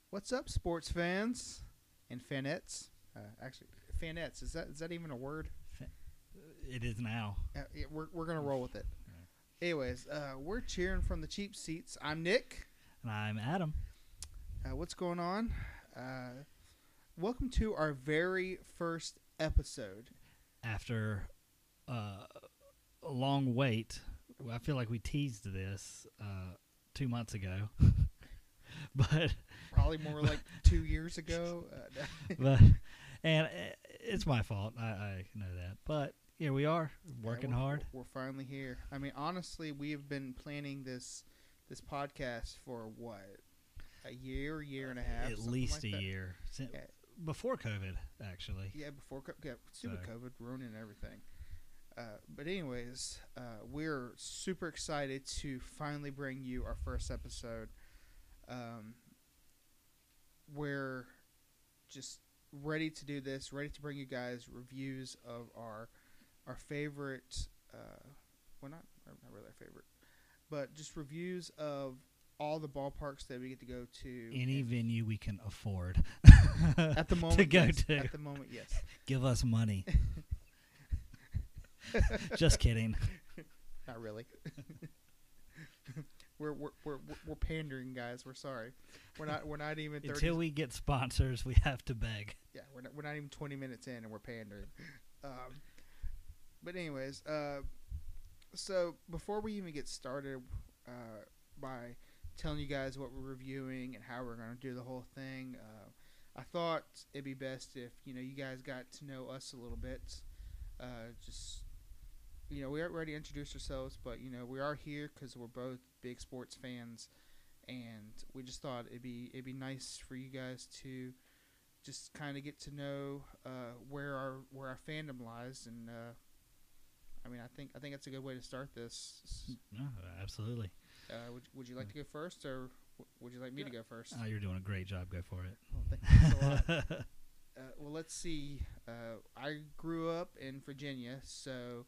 What's up, sports fans and fanettes? Actually, fanettes is that even a word? It is now. Yeah, we're gonna roll with it. Anyways, we're cheering from the cheap seats. I'm Nick. And I'm Adam. What's going on? Welcome to our very first episode. After a long wait, I feel like we teased this 2 months ago. But Probably more like 2 years ago. And it's my fault. I know that. But here we are, working hard. We're finally here. I mean, honestly, we have been planning this podcast for what? A year and a half? At least like a year. Yeah. Before COVID, actually. Yeah, before stupid COVID ruining everything. But anyways, we're super excited to finally bring you our first episode. We're just ready to do this, ready to bring you guys reviews of our favorite, well, not really our favorite, but just reviews of all the ballparks that we get to go to. Any venue we can afford. At the moment, to go yes. to. At the moment, yes. Give us money. Just kidding. Not really. We're pandering, guys. We're sorry. We're not even 30. Until we get sponsors, we have to beg. Yeah, we're not even 20 minutes in, and we're pandering. But anyways, so before we even get started, by telling you guys what we're reviewing and how we're going to do the whole thing, I thought it'd be best if you guys got to know us a little bit. Just we already introduced ourselves, but we are here because we're both big sports fans, and we just thought it'd be nice for you guys to just kind of get to know where our fandom lies, and I mean I think that's a good way to start this. No, absolutely. Would you like to go first, or would you like me to go first? Oh, you're doing a great job. Go for it. Well, thanks a lot. Well, let's see. I grew up in Virginia, so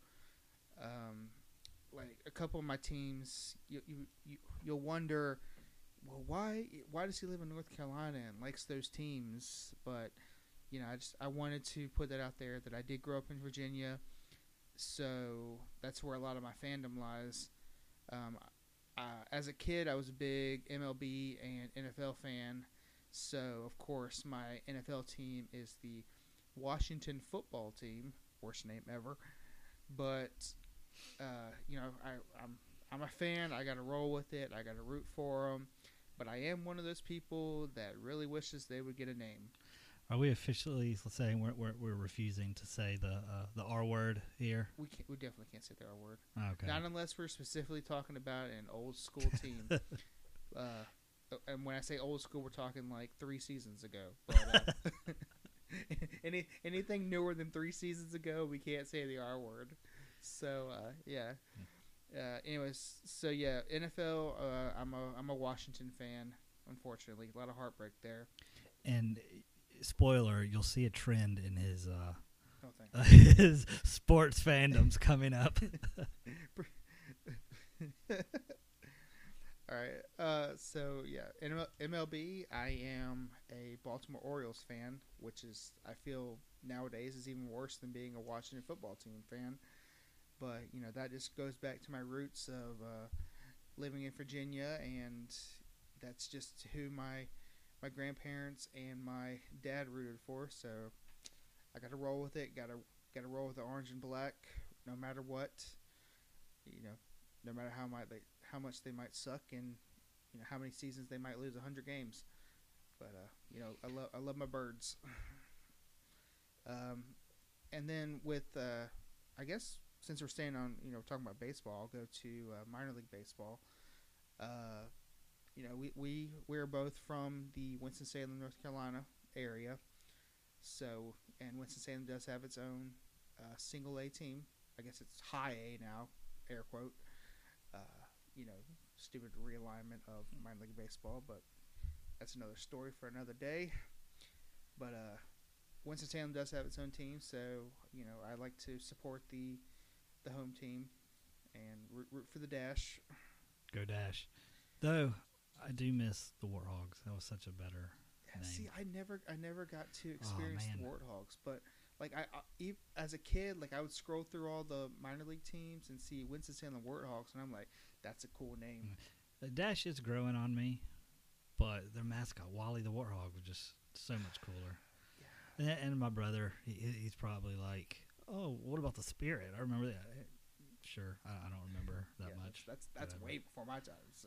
like a couple of my teams, you'll wonder, well, why does he live in North Carolina and likes those teams? But I wanted to put that out there that I did grow up in Virginia, so that's where a lot of my fandom lies. As a kid, I was a big MLB and NFL fan, so of course my NFL team is the Washington Football Team, worst name ever. But I'm a fan. I got to roll with it. I got to root for them. But I am one of those people that really wishes they would get a name. Are we officially saying we're refusing to say the R word here? We definitely can't say the R word. Okay. Not unless we're specifically talking about an old school team. And when I say old school, we're talking like 3 seasons ago. But anything newer than 3 seasons ago, we can't say the R word. So yeah. Anyways, so yeah, NFL. I'm a Washington fan. Unfortunately, a lot of heartbreak there. And spoiler, you'll see a trend in his thanks. his sports fandoms coming up. All right. So yeah, MLB. I am a Baltimore Orioles fan, which is I feel nowadays is even worse than being a Washington Football Team fan. But that just goes back to my roots of living in Virginia, and that's just who my grandparents and my dad rooted for. So I got to roll with it. Got to roll with the orange and black, no matter what. No matter how much they might suck, and how many seasons they might lose 100 games. But I love my birds. And then with I guess. Since we're staying on, talking about baseball, I'll go to minor league baseball. We're both from the Winston-Salem, North Carolina area. So, and Winston-Salem does have its own single A team. I guess it's high A now, air quote. Stupid realignment of minor league baseball, but that's another story for another day. But Winston-Salem does have its own team, so I like to support the home team and root for the Dash. Go Dash. Though I do miss the Warhogs. That was such a better name. See, I never got to experience the man. Warthogs, but like as a kid, like I would scroll through all the minor league teams and see Winston-Salem Warthogs, and I'm like, that's a cool name. The Dash is growing on me, but their mascot Wally the Warthog was just so much cooler. Yeah. And my brother, he's probably like, oh, what about the Spirit? I remember that. Sure, I don't remember that Yeah, much. That's way before my time. So.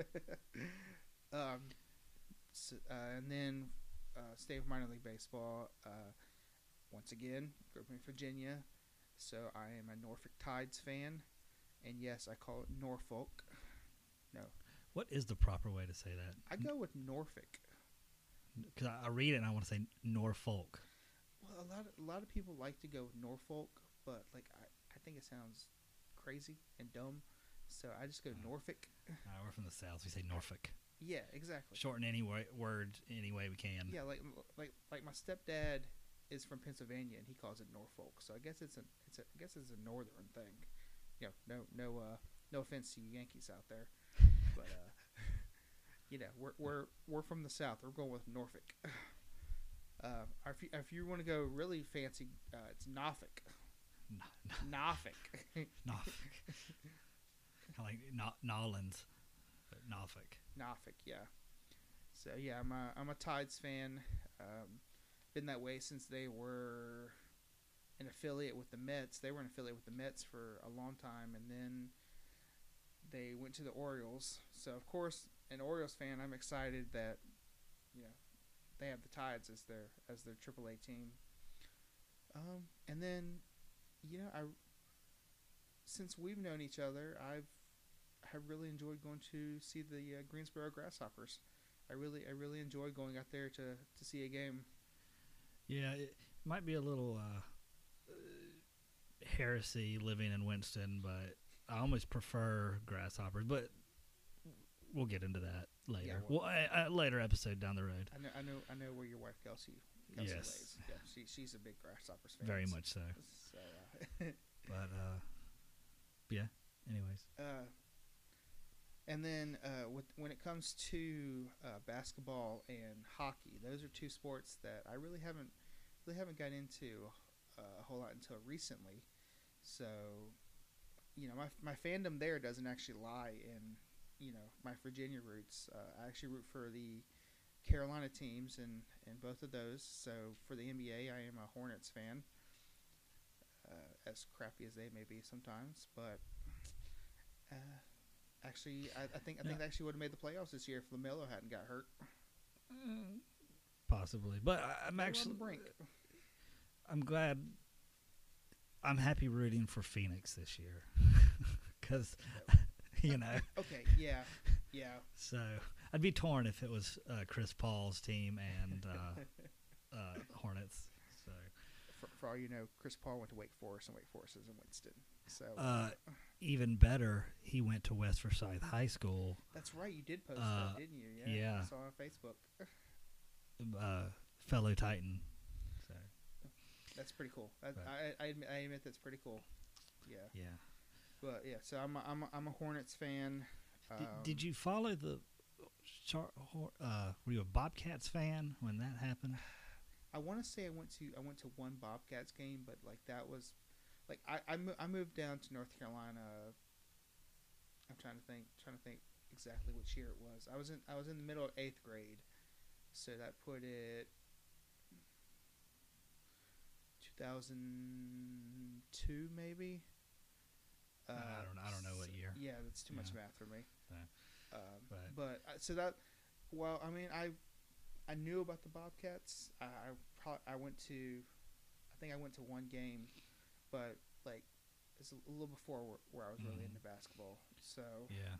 I And then stay with minor league baseball. Once again, grew up in Virginia, so I am a Norfolk Tides fan, and yes, I call it Norfolk. No, What is the proper way to say that? I go with Norfolk. Because I read it and I want to say Norfolk. Well, a lot of people like to go with Norfolk, but like I think it sounds crazy and dumb, so I just go Norfolk. We're from the South. We say Norfolk. Yeah, exactly. Shorten any word any way we can. Yeah, like my stepdad is from Pennsylvania and he calls it Norfolk, so I guess it's a northern thing. You know, no offense to you Yankees out there, but you know, we're from the South. We're going with Norfolk. If you want to go really fancy, it's Norfolk. Norfolk. Norfolk. Kind of like Nolans, but Norfolk. Norfolk, yeah. So yeah, I'm a Tides fan. Been that way since they were an affiliate with the Mets. They were an affiliate with the Mets for a long time, and then they went to the Orioles. So of course, an Orioles fan, I'm excited that they have the Tides as their AAA team. And then since we've known each other, have really enjoyed going to see the Greensboro Grasshoppers. I really enjoy going out there to see a game. Yeah, it might be a little heresy living in Winston, but I almost prefer Grasshoppers. But we'll get into that later. Yeah, a later episode down the road. I know where your wife Kelsey yes. lays. Yeah, she's a big Grasshoppers fan. Very much so. So, but yeah. Anyways. And then when it comes to basketball and hockey, those are two sports that I really haven't gotten into a whole lot until recently. So, my fandom there doesn't actually lie in my Virginia roots. I actually root for the Carolina teams in both of those. So for the NBA, I am a Hornets fan. As crappy as they may be sometimes, but actually, I think they actually would have made the playoffs this year if LaMelo hadn't got hurt. Possibly, but I'm actually on the brink. I'm glad. I'm happy rooting for Phoenix this year because Okay, yeah. So I'd be torn if it was Chris Paul's team and Hornets. So for all you know, Chris Paul went to Wake Forest, and Wake Forest is in Winston. So even better, he went to West Forsyth High School. That's right, you did post that, didn't you? Yeah. I saw on Facebook. Fellow Titan. So that's pretty cool. I admit that's pretty cool. Yeah. Yeah. But yeah, so I'm a Hornets fan. Did you follow the? Were you a Bobcats fan when that happened? I want to say I went to one Bobcats game, but like that was, like I moved down to North Carolina. I'm trying to think exactly which year it was. I was in the middle of 8th grade, so that put it 2002 maybe. I don't know what year. Yeah, that's too much math for me. Right. But so that, well, I mean, I knew about the Bobcats. I went to one game, but like it's a little before where I was really into basketball. So yeah.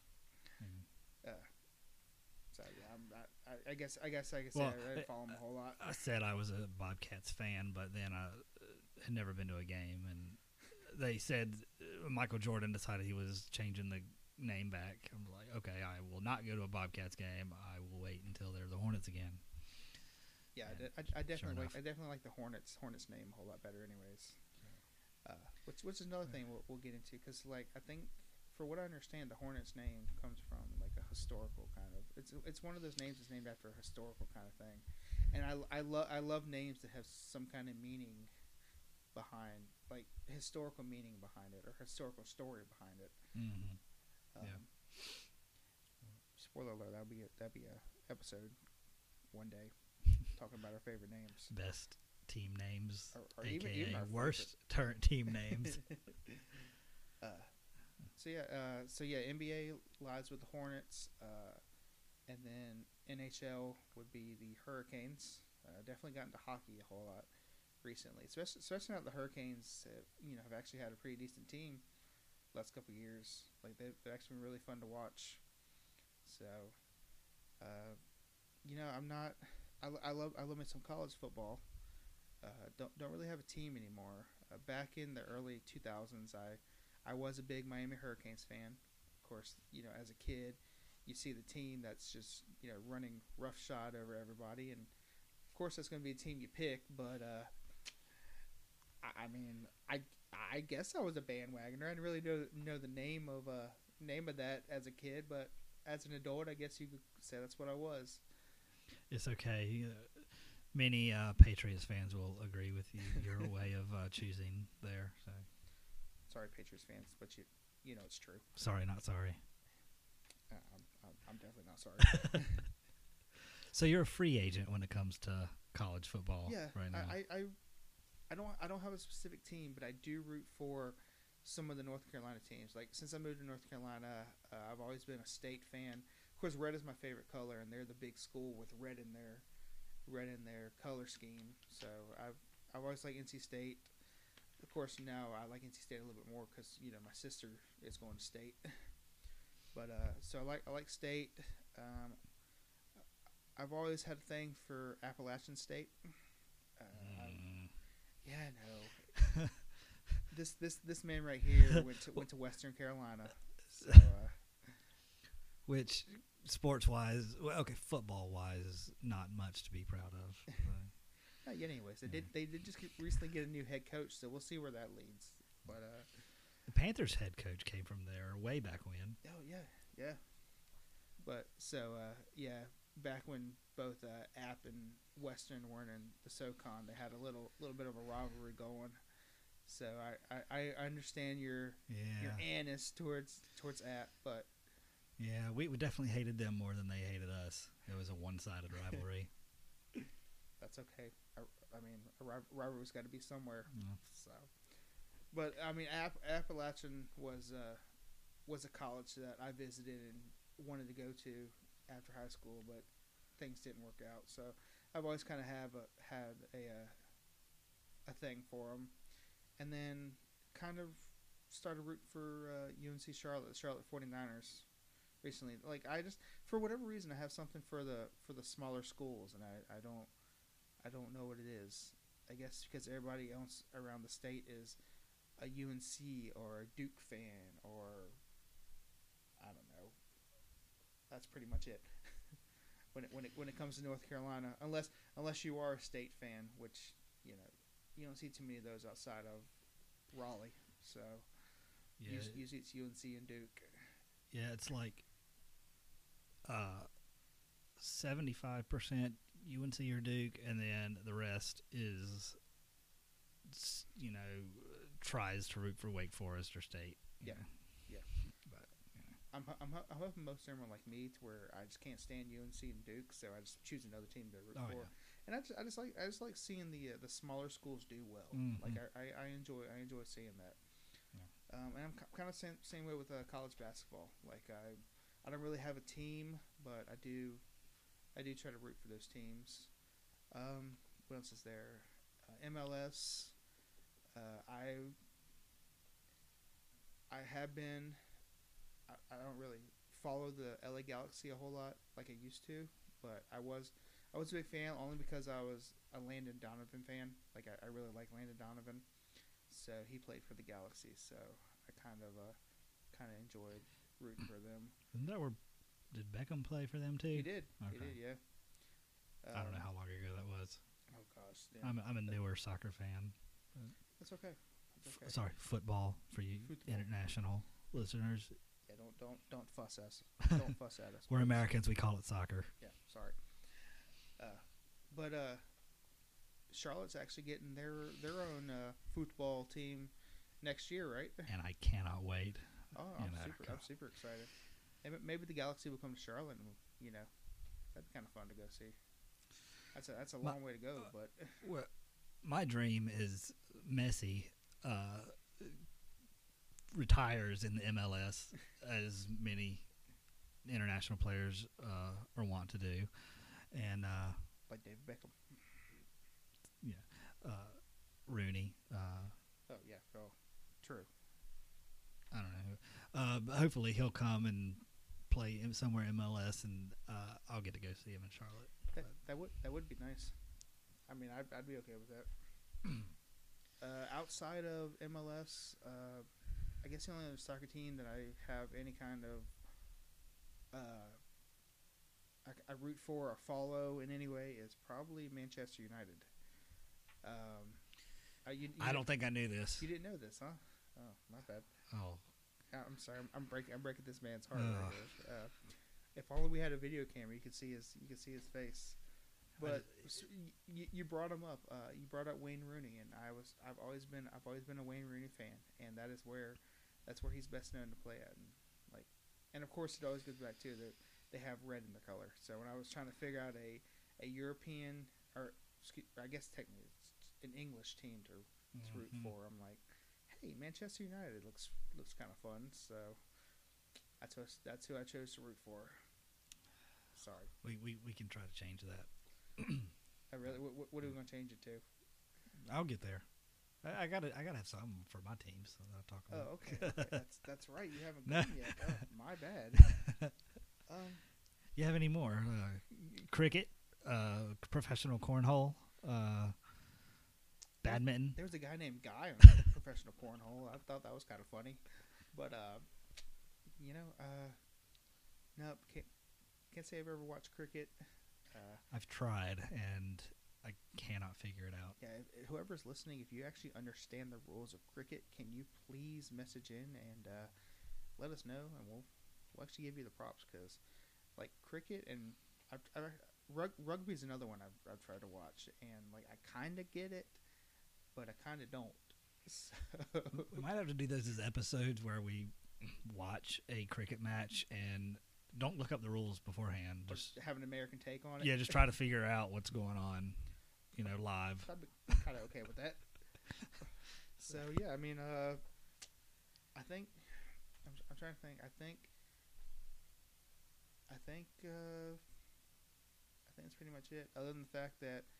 So yeah, I guess I didn't follow them a whole lot. I said I was a Bobcats fan, but then I had never been to a game, and they said Michael Jordan decided he was changing the name back. I'm like, okay, I will not go to a Bobcats game. I will wait until they're the Hornets again. Yeah, I definitely like the Hornets name a whole lot better, anyways. Which is another thing we'll get into, because like I think, for what I understand, the Hornets name comes from like a historical kind of. It's one of those names that's named after a historical kind of thing, And I love names that have some kind of meaning behind, like historical meaning behind it or historical story behind it. Mm-hmm. Um, Spoiler alert: that'd be a episode one day talking about our favorite names, Best team names, or aka even our worst team names. So yeah, NBA lies with the Hornets, and then NHL would be the Hurricanes. Definitely got into hockey a whole lot recently, especially now the Hurricanes have actually had a pretty decent team last couple of years. Like they've actually been really fun to watch. So, I'm not. I love me some college football. Don't really have a team anymore. Back in the early 2000s, I was a big Miami Hurricanes fan. Of course, as a kid, you see the team that's just running roughshod over everybody, and of course that's going to be a team you pick. But I guess I was a bandwagoner. I didn't really know the name of that as a kid, but as an adult, I guess you could say that's what I was. It's okay. Many Patriots fans will agree with you. Your way of choosing there. So. Sorry, Patriots fans, but you know it's true. Sorry, not sorry. I'm definitely not sorry. So you're a free agent when it comes to college football. Yeah, right now. I don't have a specific team, but I do root for some of the North Carolina teams. Like since I moved to North Carolina, I've always been a State fan. Of course, red is my favorite color, and they're the big school with red in their color scheme. So I've always liked NC State. Of course, now I like NC State a little bit more because my sister is going to State. But so I like State. I've always had a thing for Appalachian State. Yeah, I know. This man right here went to Western Carolina. So, which sports wise, football wise, is not much to be proud of. Not yet, anyways. They did just recently get a new head coach, so we'll see where that leads. But the Panthers head coach came from there way back when. Oh yeah. But so back when both App and Western weren't in the SoCon, they had a little bit of a rivalry going. So I understand your animus towards App, but yeah, we definitely hated them more than they hated us. It was a one-sided rivalry. That's okay. I mean, a rivalry's got to be somewhere. Yeah. So, but I mean, Appalachian was a college that I visited and wanted to go to after high school, but things didn't work out. So I've always kind of had a thing for them, and then kind of started rooting for UNC Charlotte 49ers recently. Like I just, for whatever reason, I have something for the smaller schools, and I don't know what it is. I guess because everybody else around the state is a UNC or a Duke fan, or I don't know. That's pretty much it. when it comes to North Carolina, unless you are a State fan, which you don't see too many of those outside of Raleigh. So usually it's UNC and Duke. Yeah, it's like 75% UNC or Duke, and then the rest is tries to root for Wake Forest or State. Yeah. But I'm hoping most of them are like me, to where I just can't stand UNC and Duke, so I just choose another team to root for. Yeah. And I just like seeing the smaller schools do well. Mm-hmm. Like I enjoy seeing that. Yeah. And I'm kind of same way with college basketball. Like I don't really have a team, but I do try to root for those teams. What else is there? MLS. I have been. I don't really follow the LA Galaxy a whole lot like I used to, but I was a big fan only because I was a Landon Donovan fan. Like I really like Landon Donovan, so he played for the Galaxy. So I kind of enjoyed rooting for them. Isn't that where did Beckham play for them too? He did. Okay. He did. Yeah. I don't know how long ago that was. Oh gosh. Yeah. I'm a newer soccer fan. That's okay. Sorry, football for you international listeners. Yeah, don't fuss us. Don't fuss at us. We're Americans. We call it soccer. Yeah, sorry. But Charlotte's actually getting their own football team next year, right? And I cannot wait. Oh, I'm super excited. And maybe the Galaxy will come to Charlotte, and that'd be kind of fun to go see. That's a long way to go, but well, my dream is Messi retires in the MLS, as many international players are want to do, and like David Beckham. Yeah, Rooney. Oh yeah, true. I don't know. But hopefully he'll come and play somewhere MLS, and I'll get to go see him in Charlotte. That would be nice. I mean, I'd be okay with that. Outside of MLS, I guess the only other soccer team that I have any kind of I root for or follow in any way is probably Manchester United. I don't think I knew this. You didn't know this, huh? Oh, my bad. Oh, I'm sorry. I'm breaking this man's heart right here. If only we had a video camera, you could see his face. But you brought him up. You brought up Wayne Rooney, and I've always been a Wayne Rooney fan, and that's where he's best known to play at. And of course, it always goes back to that they have red in the color. So when I was trying to figure out a European, or I guess technically it's an English team to root for, I'm like, hey, Manchester United looks kind of fun. So that's who I chose to root for. Sorry. We can try to change that. What are we going to change it to? I'll get there. I gotta have something for my teams that I'll talk about. Oh, okay. That's right. You haven't gone yet. Oh, my bad. You have any more? Cricket, professional cornhole, badminton. There was a guy named Guy on professional cornhole. I thought that was kind of funny, but no, can't say I've ever watched cricket. I've tried and I cannot figure it out. Yeah, whoever's listening, if you actually understand the rules of cricket, can you please message in and let us know, and we'll actually give you the props, because like cricket and rugby is another one I've tried to watch, and like I kind of get it, but I kind of don't. So we might have to do those as episodes where we watch a cricket match and don't look up the rules beforehand. Just have an American take on it. Yeah, just try to figure out what's going on, live. I'd be kind of okay with that. So yeah, I mean, I think I'm trying to think. I think that's pretty much it. Other than the fact that,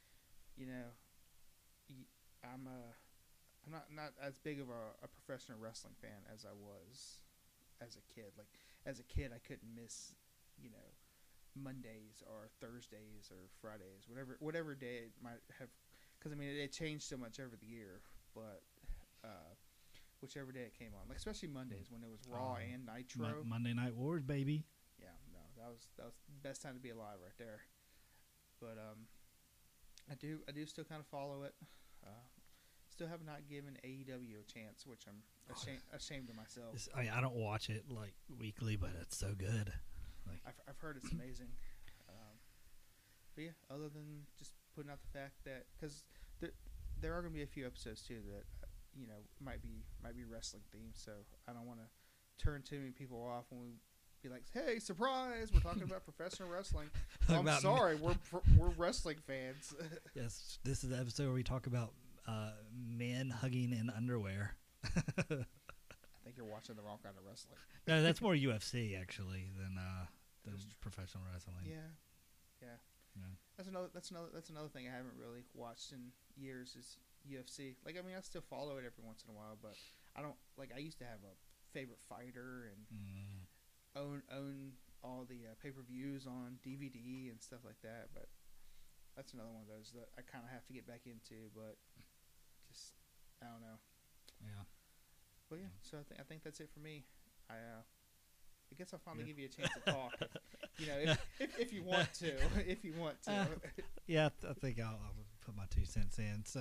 I'm not as big of a professional wrestling fan as I was as a kid. Like as a kid, I couldn't miss, Mondays or Thursdays or Fridays, whatever day it might have, because I mean it changed so much over the year. But whichever day it came on, like especially Mondays when it was Raw and Nitro. Monday Night Wars, baby. Yeah, no, that was the best time to be alive right there. But I do still kind of follow it. Still have not given AEW a chance, which I'm ashamed of myself. I don't watch it like weekly, but it's so good. Like I've heard it's amazing. But yeah, other than just putting out the fact that, because there are going to be a few episodes too that might be wrestling themed, so I don't want to turn too many people off when we be like, hey, surprise, we're talking about professional wrestling. I'm sorry, we're wrestling fans. Yes, this is the episode where we talk about men hugging in underwear. I think you're watching the wrong kind of wrestling. No, that's more UFC actually than professional wrestling. Yeah. That's another thing I haven't really watched in years is UFC. Like, I mean, I still follow it every once in a while, but I don't like. I used to have a favorite fighter and own all the pay-per-views on DVD and stuff like that. But that's another one of those that I kind of have to get back into, but just I don't know. Yeah. Well, yeah. So I think that's it for me. I guess I'll finally give you a chance to talk. If you want to, Yeah, I think I'll put my 2 cents in. So,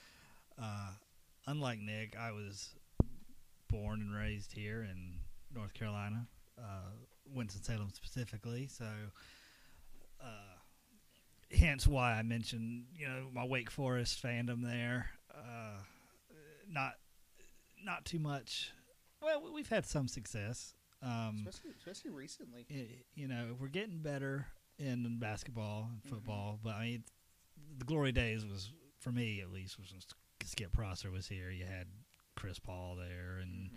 unlike Nick, I was born and raised here in North Carolina, Winston-Salem specifically. So, hence why I mentioned my Wake Forest fandom there. Not too much. Well, we've had some success. Especially recently. We're getting better in basketball and football, but I mean, the glory days was, for me at least, was when Skip Prosser was here. You had Chris Paul there and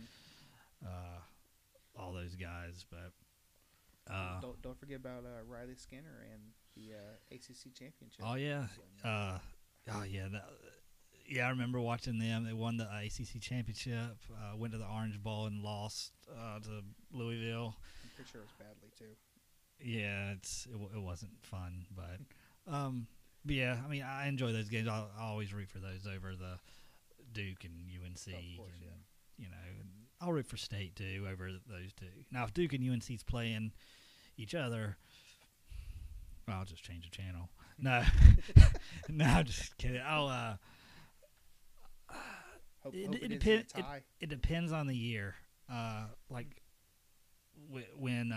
all those guys, but don't forget about Riley Skinner and the ACC championship. Oh yeah, I remember watching them. They won the ACC championship. Went to the Orange Bowl and lost to Louisville. I'm pretty sure it was badly too. Yeah, it wasn't fun, but yeah, I mean, I enjoy those games. I always root for those over the Duke and UNC. Of course, I'll root for State too over those two. Now, if Duke and UNC's playing each other, well, I'll just change the channel. No, no, I'm just kidding. I'll It depends on the year. Like when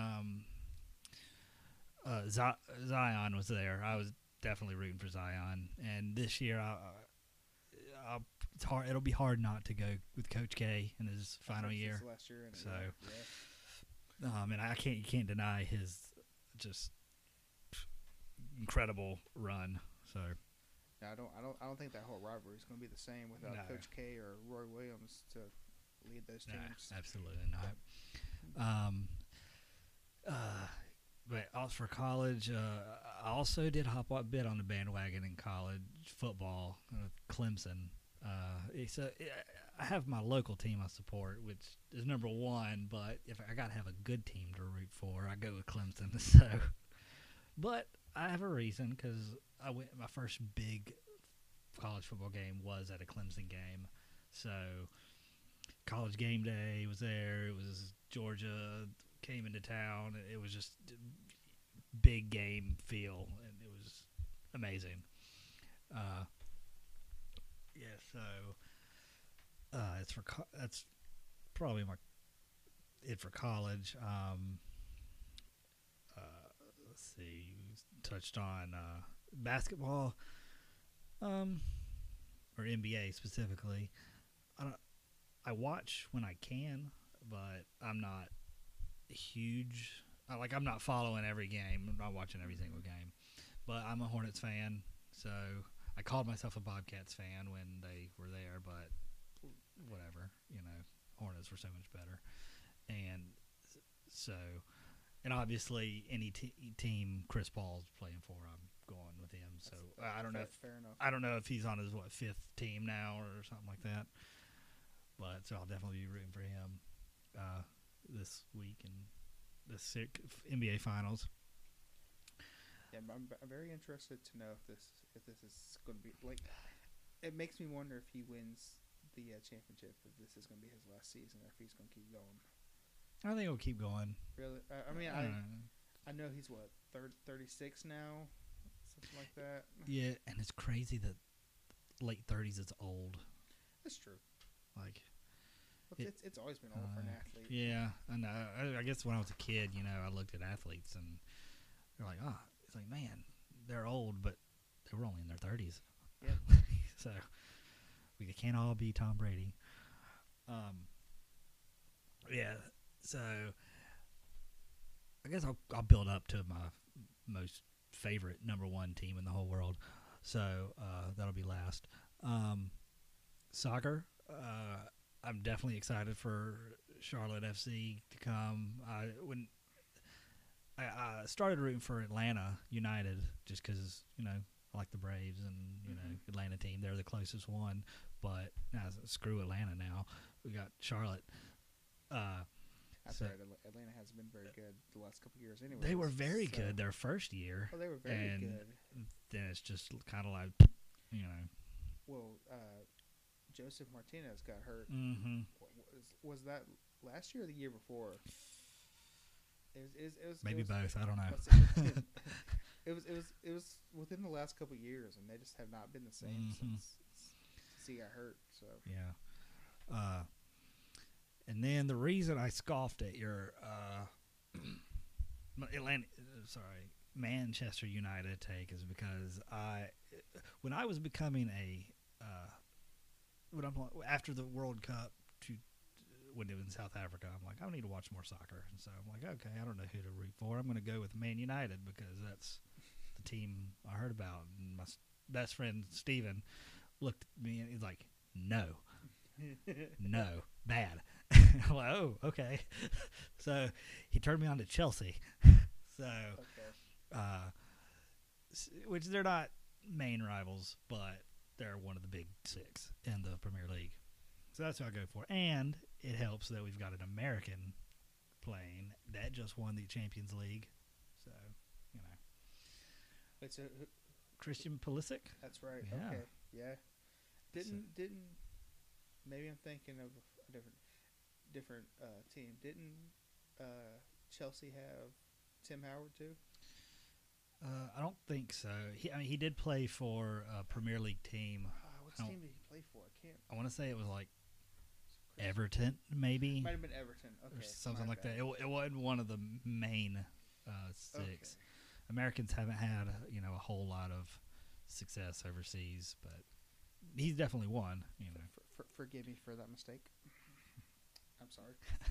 Zion was there, I was definitely rooting for Zion. And this year, it's hard. It'll be hard not to go with Coach K in his final year. Last year, so, and you can't deny his just incredible run. So. I don't think that whole rivalry is going to be the same without Coach K or Roy Williams to lead those teams. No, absolutely not. But also for college, I also did hop a bit on the bandwagon in college football, Clemson. So I have my local team I support, which is number one. But if I got to have a good team to root for, I go with Clemson. So, but I have a reason because my first big college football game was at a Clemson game. So College Game Day was there. It was Georgia came into town. It was just big game feel, and it was amazing. So that's probably it for college. Let's see, touched on basketball, or NBA specifically. I watch when I can, but I'm not huge. I'm not following every game. I'm not watching every single game. But I'm a Hornets fan, so I called myself a Bobcats fan when they were there, but whatever, Hornets were so much better. And so, and obviously any team Chris Paul's playing for, I'm going with him. So I don't know. Fair enough. I don't know if he's on his fifth team now or something like that. But so I'll definitely be rooting for him this week in the NBA Finals. Yeah, I'm very interested to know if this is going to be like. It makes me wonder if he wins the championship, if this is going to be his last season, or if he's going to keep going. I think he'll keep going. Really? I know he's 36 now, something like that. Yeah, and it's crazy that late 30s is old. That's true. It's always been old for an athlete. Yeah, I know. I guess when I was a kid, I looked at athletes and they're like, it's like, man, they're old, but they were only in their 30s. Yeah. So we can't all be Tom Brady. Yeah. So I guess I'll build up to my most favorite number one team in the whole world. So that'll be last. Soccer. I'm definitely excited for Charlotte FC to come. When I started rooting for Atlanta United just because, I like the Braves and, Atlanta team. They're the closest one. But screw Atlanta now. We got Charlotte. That's right. Atlanta hasn't been very good the last couple of years anyway. They were very good their first year. Oh, they were very good. Then it's just kind of like, Well, Joseph Martinez got hurt. Mm-hmm. Was that last year or the year before? It was maybe both. I don't know. It was within the last couple of years, and they just have not been the same since he got hurt. So yeah. And then the reason I scoffed at your Manchester United take is because when I was becoming after the World Cup when it was in South Africa, I'm like, I need to watch more soccer. And so I'm like, okay, I don't know who to root for. I'm going to go with Man United because that's the team I heard about. And my best friend, Steven, looked at me and he's like, no, bad. I'm like, oh, okay. So he turned me on to Chelsea. So, which they're not main rivals, but they're one of the big six in the Premier League. So that's what I go for. And it helps that we've got an American playing that just won the Champions League. So, It's Christian Pulisic. That's right. Yeah. Okay. Yeah. Didn't maybe I'm thinking of a different team. Didn't Chelsea have Tim Howard too? I don't think so. He did play for a Premier League team. What team did he play for? I can't. I want to say it was like Everton, maybe. Might have been Everton. Okay. Or something like that. It wasn't one of the main six. Okay. Americans haven't had a whole lot of success overseas, but he's definitely won. Forgive me for that mistake. I'm sorry.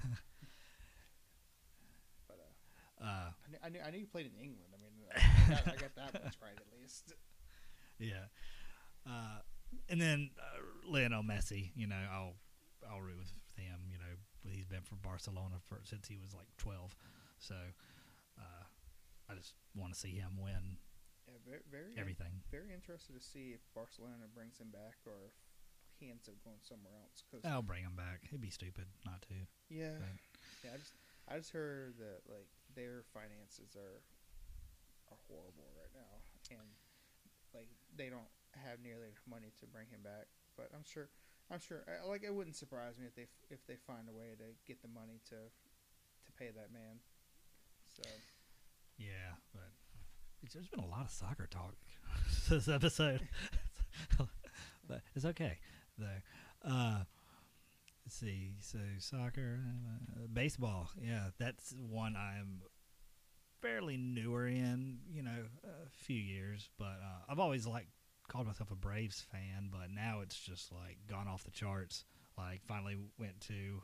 But I knew you played in England. I mean, I got that much right at least. Yeah. And then Lionel Messi. I'll root with him. He's been for Barcelona since he was like 12. So I just want to see him win. Yeah, very everything. Very interested to see if Barcelona brings him back or if he ends up going somewhere else. I'll bring him back. It'd be stupid not to. Yeah. But. Yeah. I just heard that like their finances are horrible right now, and like they don't have nearly enough money to bring him back. But I'm sure. Like it wouldn't surprise me if they find a way to get the money to pay that man. So. Yeah, but there's been a lot of soccer talk this episode, but it's okay though. Let's see. So soccer, baseball. Yeah, that's one I'm fairly newer in. A few years, but I've always called myself a Braves fan, but now it's just like gone off the charts. Like finally went to,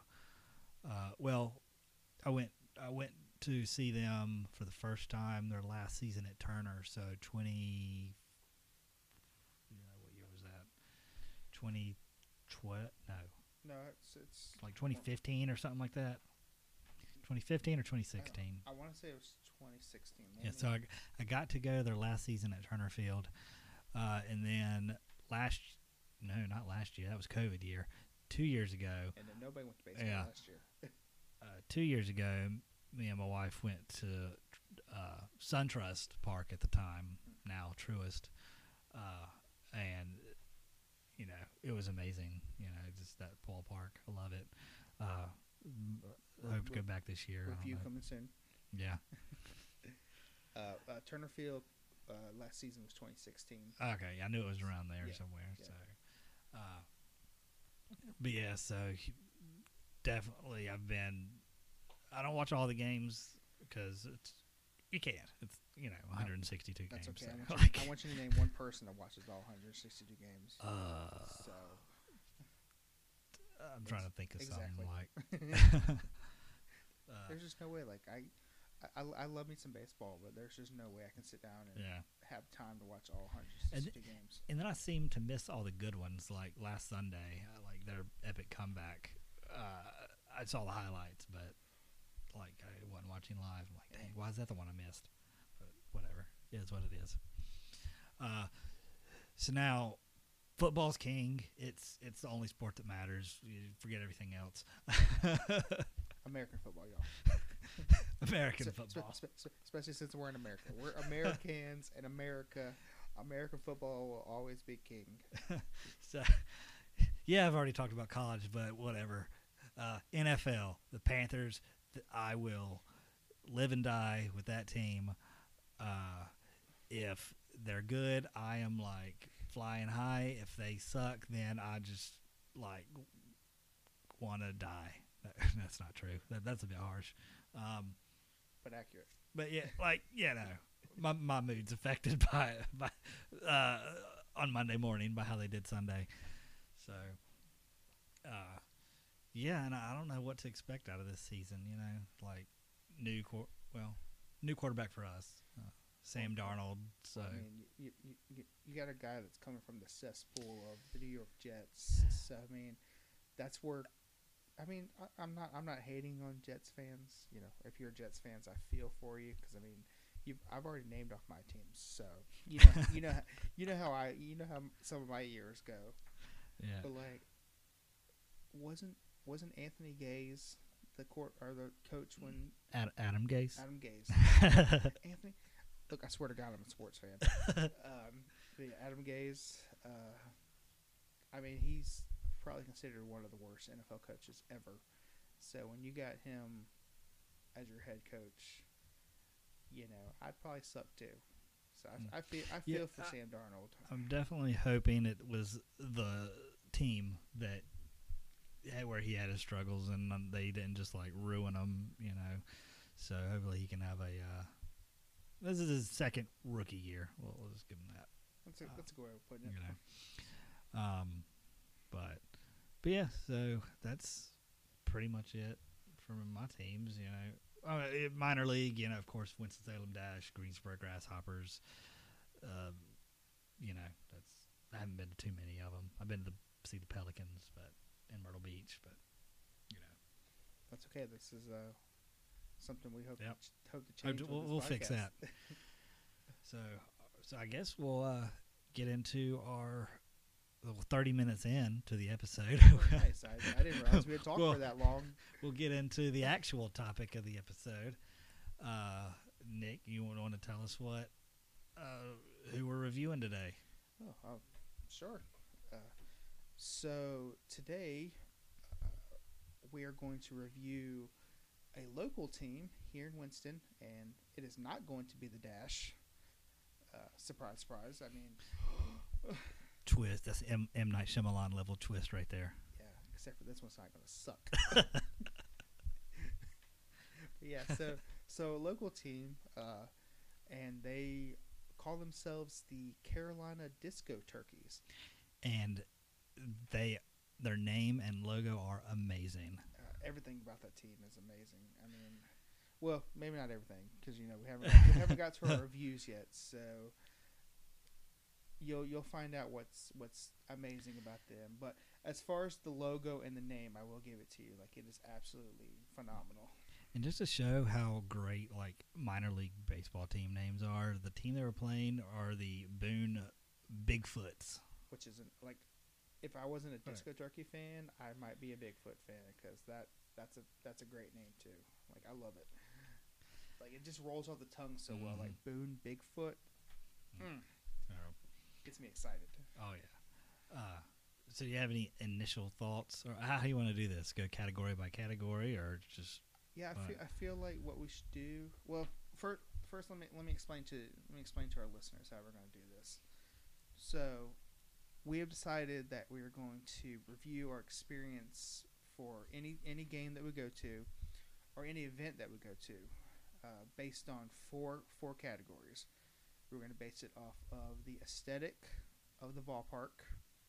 I went to see them for the first time their last season at Turner. So what year was that? 2012? No, it's like 2015 or something like that. 2015 or 2016. I want to say it was 2016. Yeah, so I got to go their last season at Turner Field. And then not last year. That was COVID year. 2 years ago. And then nobody went to baseball last year. 2 years ago, me and my wife went to SunTrust Park at the time, now Truist, and it was amazing. Just that ballpark. I love it. I hope to go back this year. With you coming soon. Yeah. Turner Field last season was 2016. Okay, I knew it was around there somewhere. Yeah. So, but yeah, so definitely I don't watch all the games because you can't. It's 162 That's games. Okay. So, I want you to name one person that watches all 162 games. So I'm trying to think of something like. There's just no way. Like I love me some baseball, but there's just no way I can sit down and have time to watch all 162 games. And then I seem to miss all the good ones. Like last Sunday, like their epic comeback. I saw the highlights, but like I wasn't watching live. I'm like, dang, why is that the one I missed? But whatever, it is what it is. So now, football's king. It's the only sport that matters. You forget everything else. American football, y'all. American football. Especially since we're in America. We're Americans in America. American football will always be king. So, yeah, I've already talked about college, but whatever. NFL, the Panthers, I will live and die with that team. If they're good, I am like flying high. If they suck, then I just like want to die. That's not true. That's a bit harsh. But accurate. But yeah, no. my mood's affected by on Monday morning by how they did Sunday. So, yeah, and I don't know what to expect out of this season. Like new quarterback for us, Sam Darnold. So I mean, you got a guy that's coming from the cesspool of the New York Jets. So I mean, that's where. I mean, I'm not hating on Jets fans. If you're Jets fans, I feel for you because I mean, I've already named off my teams, so you know how some of my years go. yeah, But like, wasn't Anthony Gaze the coach when Adam Gase. Adam Gaze Anthony? Look, I swear to God, I'm a sports fan. But yeah, Adam Gaze. I mean, he's probably considered one of the worst NFL coaches ever. So when you got him as your head coach, I'd probably suck too. So I feel for Sam Darnold. I'm definitely hoping it was the team that where he had his struggles and they didn't just like ruin him. So hopefully he can have this is his second rookie year. We'll just give him that. That's a good way of putting it. But yeah, so that's pretty much it for my teams. Minor league, of course, Winston-Salem Dash, Greensboro Grasshoppers. That's I haven't been to too many of them. I've been to see the Pelicans, but in Myrtle Beach, but that's okay. This is something we hope Yep. hope to change. We'll fix that. So I guess we'll get into our 30 minutes in to the episode. Nice. I didn't realize we had talked for that long. We'll get into the actual topic of the episode. Nick, you want to tell us who we're reviewing today? Oh, sure. So today we are going to review a local team here in Winston, and it is not going to be the Dash. Surprise, surprise. I mean, twist. That's M. Night Shyamalan level twist right there. Yeah, except for this one's not going to suck. Yeah, so a local team, and they call themselves the Carolina Disco Turkeys. And their name and logo are amazing. Everything about that team is amazing. I mean, well, maybe not everything because we haven't got to our reviews yet. So you'll find out what's amazing about them. But as far as the logo and the name, I will give it to you. Like, it is absolutely phenomenal. And just to show how great like minor league baseball team names are, the team they were playing are the Boone Bigfoots, which isn't like. If I wasn't a Disco Turkey fan, I might be a Bigfoot fan because that's a great name too. Like, I love it. Like, it just rolls off the tongue so well. Like, Boone Bigfoot, gets me excited. Oh yeah. So do you have any initial thoughts, or how do you want to do this? Go category by category, or just? Yeah, I feel like what we should do. Well, first let me explain to our listeners how we're going to do this. So, we have decided that we are going to review our experience for any game that we go to, or any event that we go to, based on four categories. We're going to base it off of the aesthetic of the ballpark,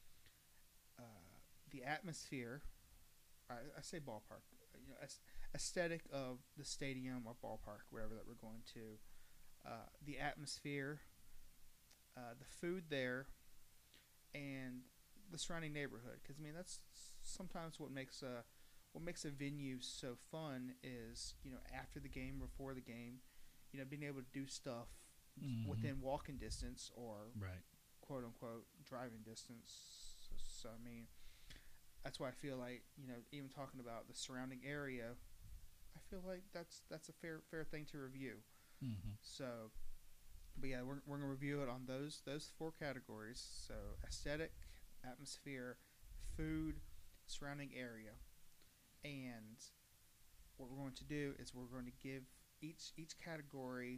the atmosphere. I say ballpark. Aesthetic of the stadium or ballpark, wherever that we're going to, the atmosphere, the food there, and the surrounding neighborhood. Because I mean, that's sometimes what makes a venue so fun is after the game, before the game, being able to do stuff within walking distance or quote unquote driving distance. So I mean, that's why I feel like even talking about the surrounding area, I feel like that's a fair thing to review. So, but yeah, we're gonna review it on those four categories. So aesthetic, atmosphere, food, surrounding area, and what we're going to do is we're going to give each category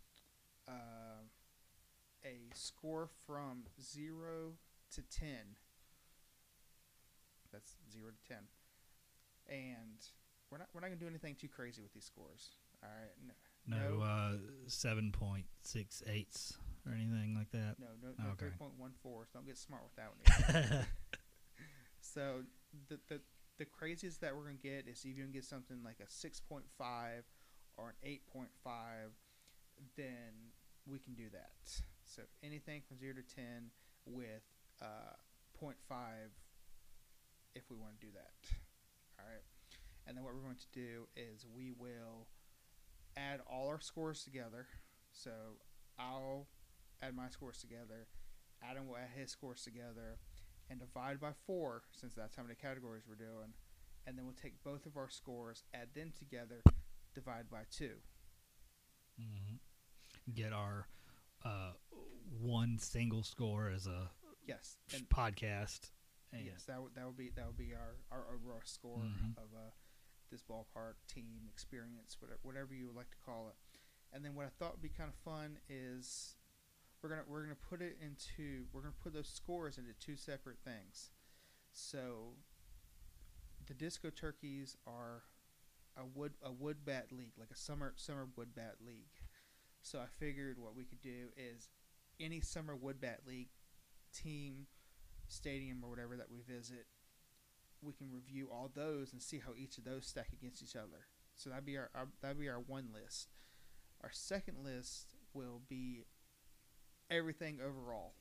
a score from 0 to 10. That's 0 to 10, and we're not gonna do anything too crazy with these scores. All right, No, No. 7.68 or anything like that. No Okay. 3.14. Don't get smart with that one either. So the craziest that we're gonna get is if you can get something like a 6.5 or an 8.5, then we can do that. So anything from 0 to 10 with point 0.5 if we want to do that. All right. And then what we're going to do is we will add all our scores together. So I'll add my scores together. Adam will add his scores together and divide by 4 since that's how many categories we're doing. And then we'll take both of our scores, add them together, divide by 2. Get our one single score as a Yes. And podcast. And yes, that would be our overall score of this ballpark team experience, whatever you would like to call it. And then what I thought would be kind of fun is we're gonna put those scores into 2 separate things. So the Disco Turkeys are a wood bat league, like a summer wood bat league. So I figured what we could do is any summer wood bat league team, stadium, or whatever that we visit, we can review all those and see how each of those stack against each other. So that'd be our one list. Our second list will be everything overall.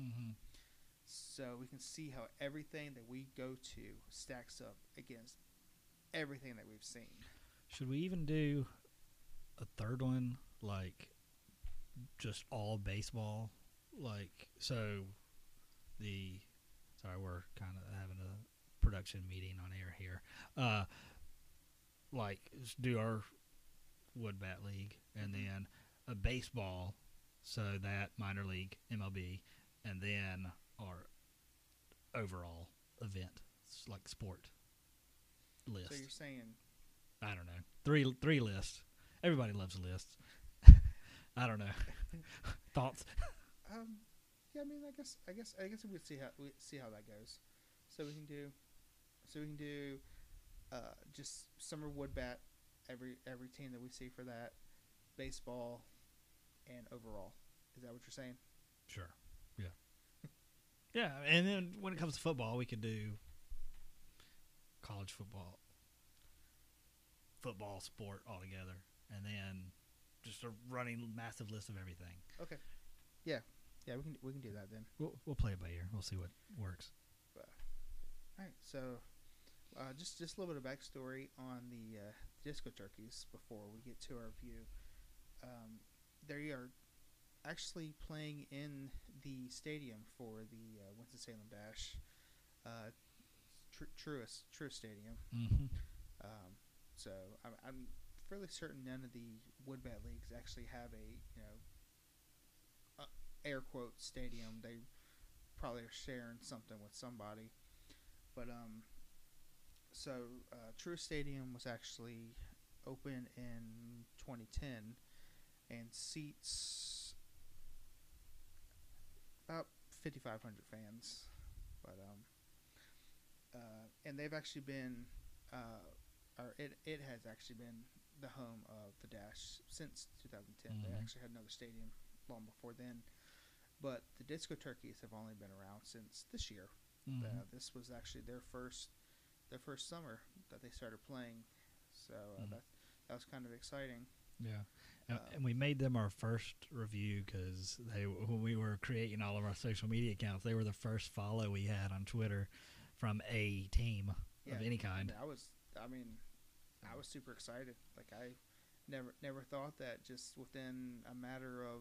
So we can see how everything that we go to stacks up against everything that we've seen. Should we even do a third one, like just all baseball? Like, so sorry, we're kind of having a production meeting on air here. Like, just do our wood bat league and then a baseball, so that minor league, MLB, and then our overall event, like sport list. So you're saying I don't know, three lists. Everybody loves lists. I don't know. Thoughts? Yeah, I mean, I guess we would see how that goes. So we can do just summer wood bat, every team that we see for that, baseball, and overall. Is that what you're saying? Sure. Yeah. Yeah, and then when it comes to football, we could do college football sport altogether, and then just a running massive list of everything. Okay. Yeah, we can do that then. We'll play it by ear. We'll see what works. All right. So, just a little bit of backstory on the Disco Turkeys before we get to our review. They are actually playing in the stadium for the Winston-Salem Dash, Truist Stadium. So I'm fairly certain none of the wood bat leagues actually have a air quote stadium. They probably are sharing something with somebody, but so Truist Stadium was actually opened in 2010 and seats about 5,500 fans, but and they've actually been it has actually been the home of the Dash since 2010. They actually had another stadium long before then, but the Disco Turkeys have only been around since this year. This was actually their first summer that they started playing, so that was kind of exciting. Yeah, and we made them our first review because when we were creating all of our social media accounts, they were the first follow we had on Twitter from a team of any kind. I was super excited. Like, I never thought that just within a matter of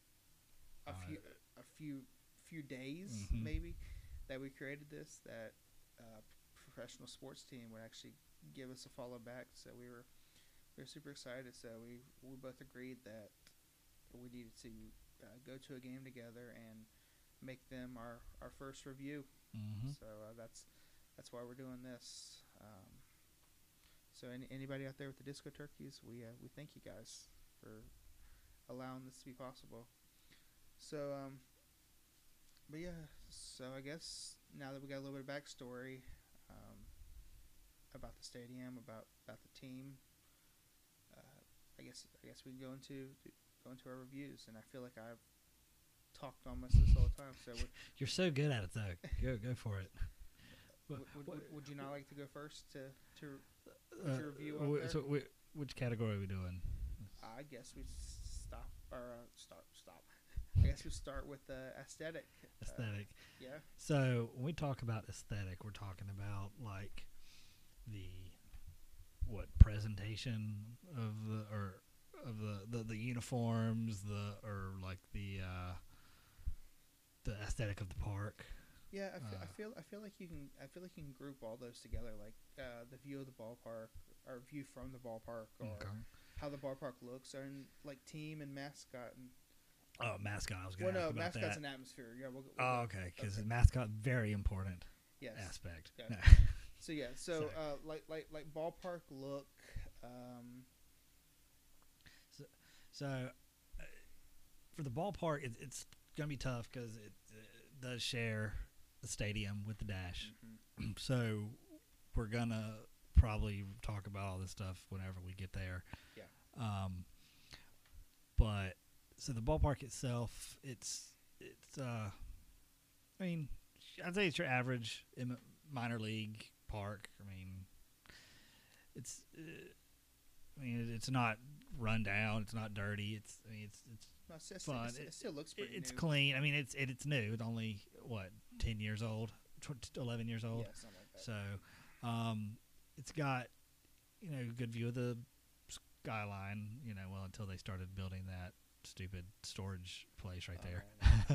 a few days maybe that we created this, that professional sports team would actually give us a follow back. So we were super excited. So we both agreed that we needed to go to a game together and make them our first review. So that's why we're doing this. So anybody out there with the Disco Turkeys, we thank you guys for allowing this to be possible. So but yeah, so I guess now that we got a little bit of backstory about the stadium, about the team, I guess we can go into our reviews, and I feel like I've talked almost this whole time. So You're so good at it, though. Go for it. would you not like to go first to review up Uh, there? so, which category are we doing? I guess we stop. I guess we start with aesthetic. Aesthetic. Yeah. So when we talk about aesthetic, we're talking about like the presentation of the uniforms, or like the aesthetic of the park. Yeah, I feel like you can group all those together, like the view of the ballpark, or view from the ballpark, or how the ballpark looks, and like team and mascot. And mascot. I was going to ask about mascot's that. an atmosphere. Yeah, Okay, because the mascot, very important yes. aspect. Yeah. No. So like ballpark look. So for the ballpark, it's going to be tough because it does share the stadium with the Dash. Mm-hmm. So we're going to probably talk about all this stuff whenever we get there. Yeah. But so the ballpark itself, it's I mean, I'd say it's your average minor league park. I mean, it's not run down. It's not dirty. It's fun. It still looks pretty it's new. clean. I mean, it's new. It's only 10 years old, 11 years old. Yeah, something like that. So, it's got good view of the skyline. Well, until they started building that stupid storage place right there.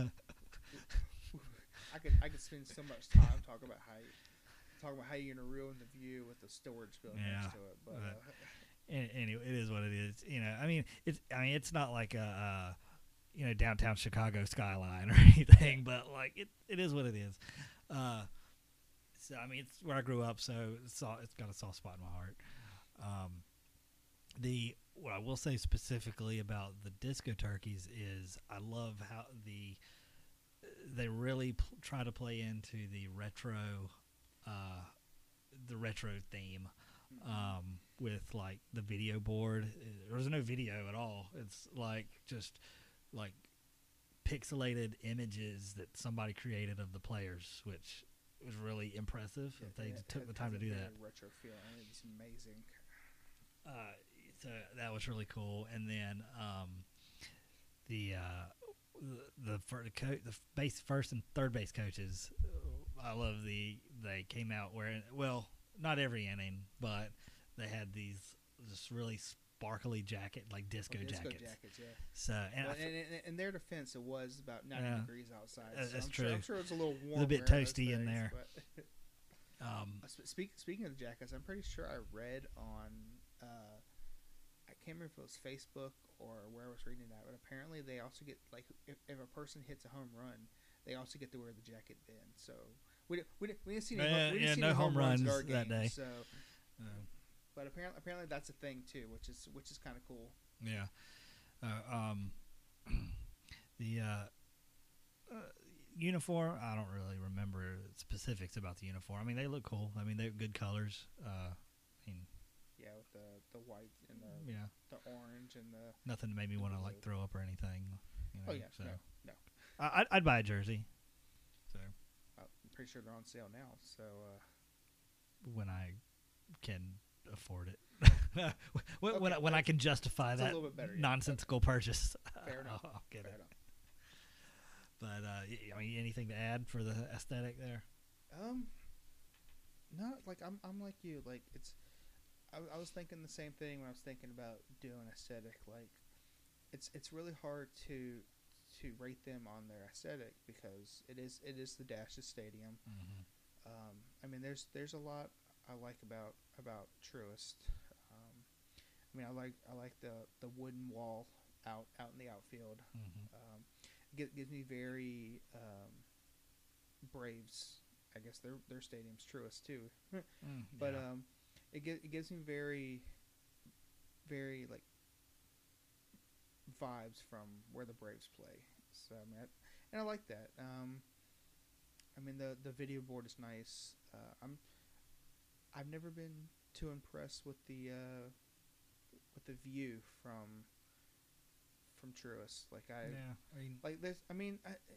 I could spend so much time talking about how you're gonna ruin the view with the storage building next to it. But anyway, it is what it is. I mean, it's not like a downtown Chicago skyline or anything, but like it is what it is. So I mean, it's where I grew up, so it's got a soft spot in my heart. What I will say specifically about the Disco Turkeys is I love how they really try to play into the retro theme. With like the video board, there's no video at all. It's like just like pixelated images that somebody created of the players, which was really impressive. yeah, If they it took the has time to a do very that. retro feeling. It's amazing. So that was really cool. And then the base first and third base coaches, I love they came out wearing, well, not every inning, but they had these just really sparkly jacket, like disco jackets. Yeah. So and in their defense, it was about 90 degrees outside. That's I'm true. I'm sure it's a little warm. It's a bit toasty in there. Speaking of the jackets, I'm pretty sure I read on I can't remember if it was Facebook or where I was reading that, but apparently they also get, like, if a person hits a home run, they also get to wear the jacket then. So we didn't see any home runs in our that game, day. So, but apparently that's a thing too, which is kind of cool. Yeah. The uniform, I don't really remember specifics about the uniform. I mean, they look cool. I mean, they're good colors. Yeah, with the white and the orange and the nothing made me want to like throw up or anything. Oh yeah, so no. I'd buy a jersey. So I'm pretty sure they're on sale now. So when I can afford it, Okay, when I can justify it's a that little bit better, yeah. nonsensical purchase, Fair enough. I'll get Fair it. enough. But I mean, anything to add for the aesthetic there? No, like I'm like you. Like I was thinking the same thing when I was thinking about doing aesthetic. Like it's really hard to rate them on their aesthetic because it is the Dash's stadium. Mm-hmm. I mean, there's a lot I like about Truist. I mean, I like the wooden wall out in the outfield. Mm-hmm. It gives me very Braves. I guess their stadium's Truist too, but it gives me very like vibes from where the Braves play. So I mean, and I like that. I mean the video board is nice. I've never been too impressed with the with the view from Truist. Like Yeah, I mean, like there's. I mean,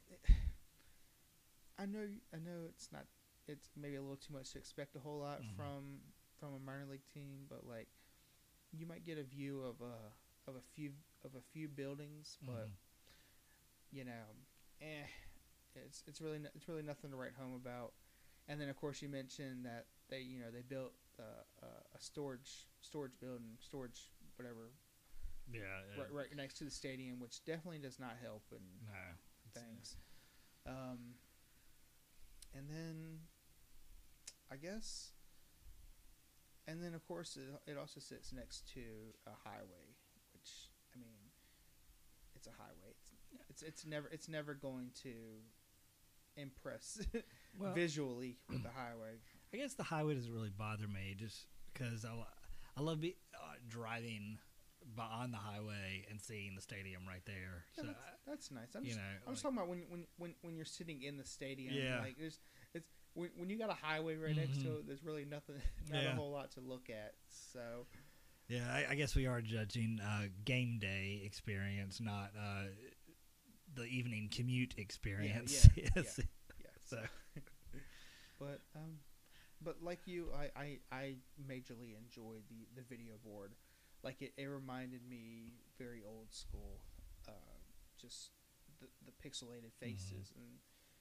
I know it's not. It's maybe a little too much to expect a whole lot from a minor league team, but like you might get a view of a few buildings, but you know, it's really nothing to write home about. And then of course you mentioned that they built a storage building, storage whatever, yeah, right next to the stadium, which definitely does not help in no, things. And then I guess, and then of course it also sits next to a highway, which I mean, it's a highway. It's never going to impress well, visually with the highway. I guess the highway doesn't really bother me just because I love driving on the highway and seeing the stadium right there. Yeah, So that's nice. I'm like, just talking about when you're sitting in the stadium. Yeah. Like it's when you got a highway right next to it. There's really nothing, not a whole lot to look at. So yeah, I guess we are judging game day experience, not the evening commute experience. Yeah. So, but like you, I majorly enjoyed the video board. Like it reminded me very old school, just the pixelated faces and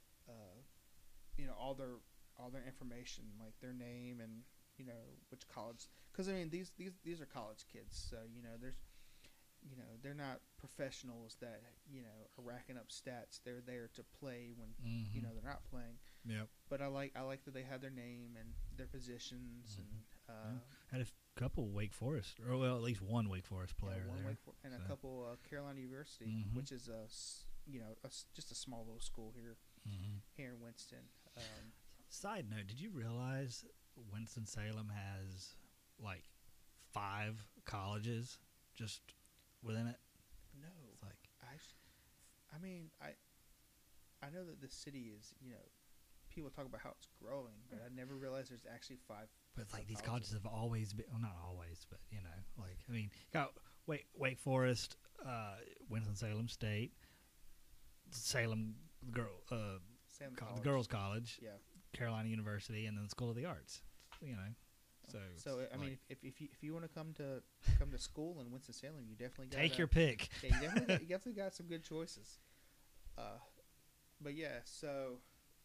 all their information, like their name and which college. Because I mean these are college kids, so there's they're not professionals that are racking up stats. They're there to play when they're not playing. Yep. But I like that they have their name and their positions and had a couple Wake Forest, or well, at least one Wake Forest player there, and a couple Carolina University, which is just a small little school here in Winston. Side note: did you realize Winston Salem has like 5 colleges just within it? No, it's like I mean I know that the city is people talk about how it's growing, but I never realized there's actually 5. But it's like these colleges have always been, well, not always, but like I mean, got Wake Forest, Winston Salem State, Salem College. Girls College, yeah, Carolina University, and then School of the Arts. So I mean, if you want to come to school in Winston Salem, you definitely got take your pick. Yeah, you definitely got some good choices. But yeah, so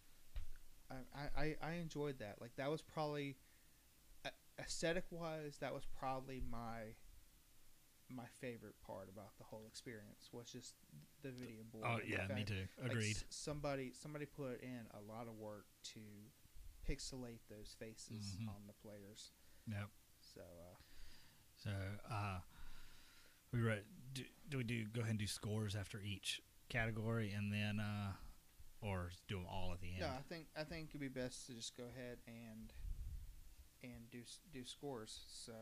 I enjoyed that. Like that was probably aesthetic wise, that was probably my favorite part about the whole experience was just the video board. Oh yeah, me too. Agreed. Like somebody put in a lot of work to pixelate those faces on the players. Yep. So we read. Do we go ahead and do scores after each category, and then or do them all at the end? No, I think it'd be best to just go ahead and do scores. So.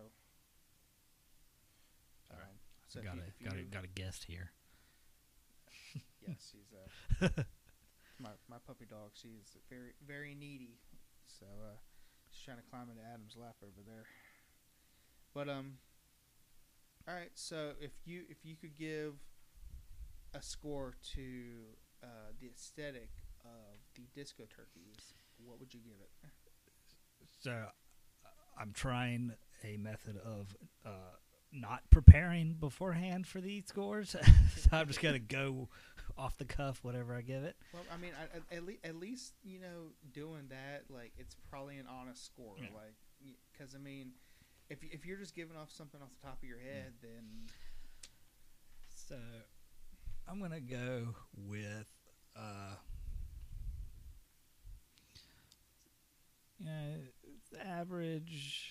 All right. So got a guest here. Yes, she's my puppy dog. She's very very needy, so she's trying to climb into Adam's lap over there. But all right. So if you could give a score to the aesthetic of the Disco Turkeys, what would you give it? So I'm trying a method of not preparing beforehand for these scores. So I'm just gonna go off the cuff, whatever I give it. Well, I mean, at least doing that, like it's probably an honest score, like because I mean, if you're just giving off something off the top of your head, then so I'm gonna go with average.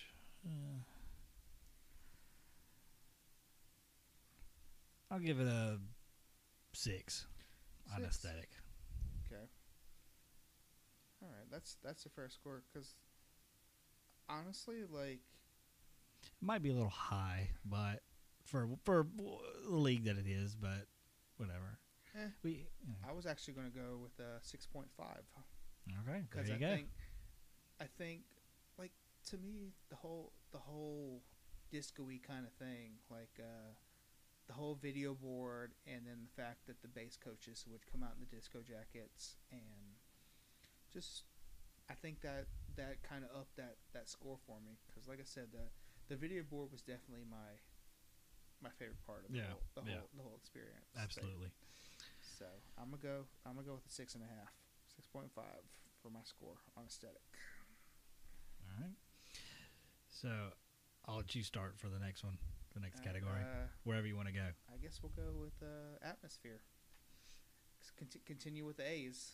I'll give it a 6 on aesthetic. Okay. All right, that's a fair score because honestly, like, it might be a little high, but for the league that it is, but whatever. I was actually going to go with a 6.5. Okay, there you go. I think, like, to me, the whole disco-y kind of thing, like the whole video board, and then the fact that the bass coaches would come out in the disco jackets, and just I think that kind of upped that score for me because, like I said, the video board was definitely my favorite part of the whole experience. Absolutely. So I'm gonna go with a 6.5, 6.5 for my score on aesthetic. All right. So I'll let you start for the next one, the next category, wherever you want to go. I guess we'll go with atmosphere. Continue with the A's.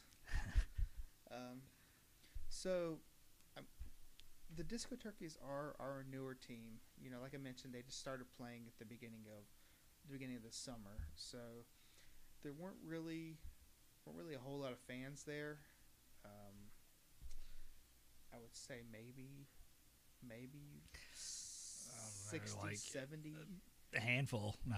So the Disco Turkeys are a newer team. You know, like I mentioned, they just started playing at the beginning of the summer. So there weren't really a whole lot of fans there. I would say maybe 60, like 70. A handful. No.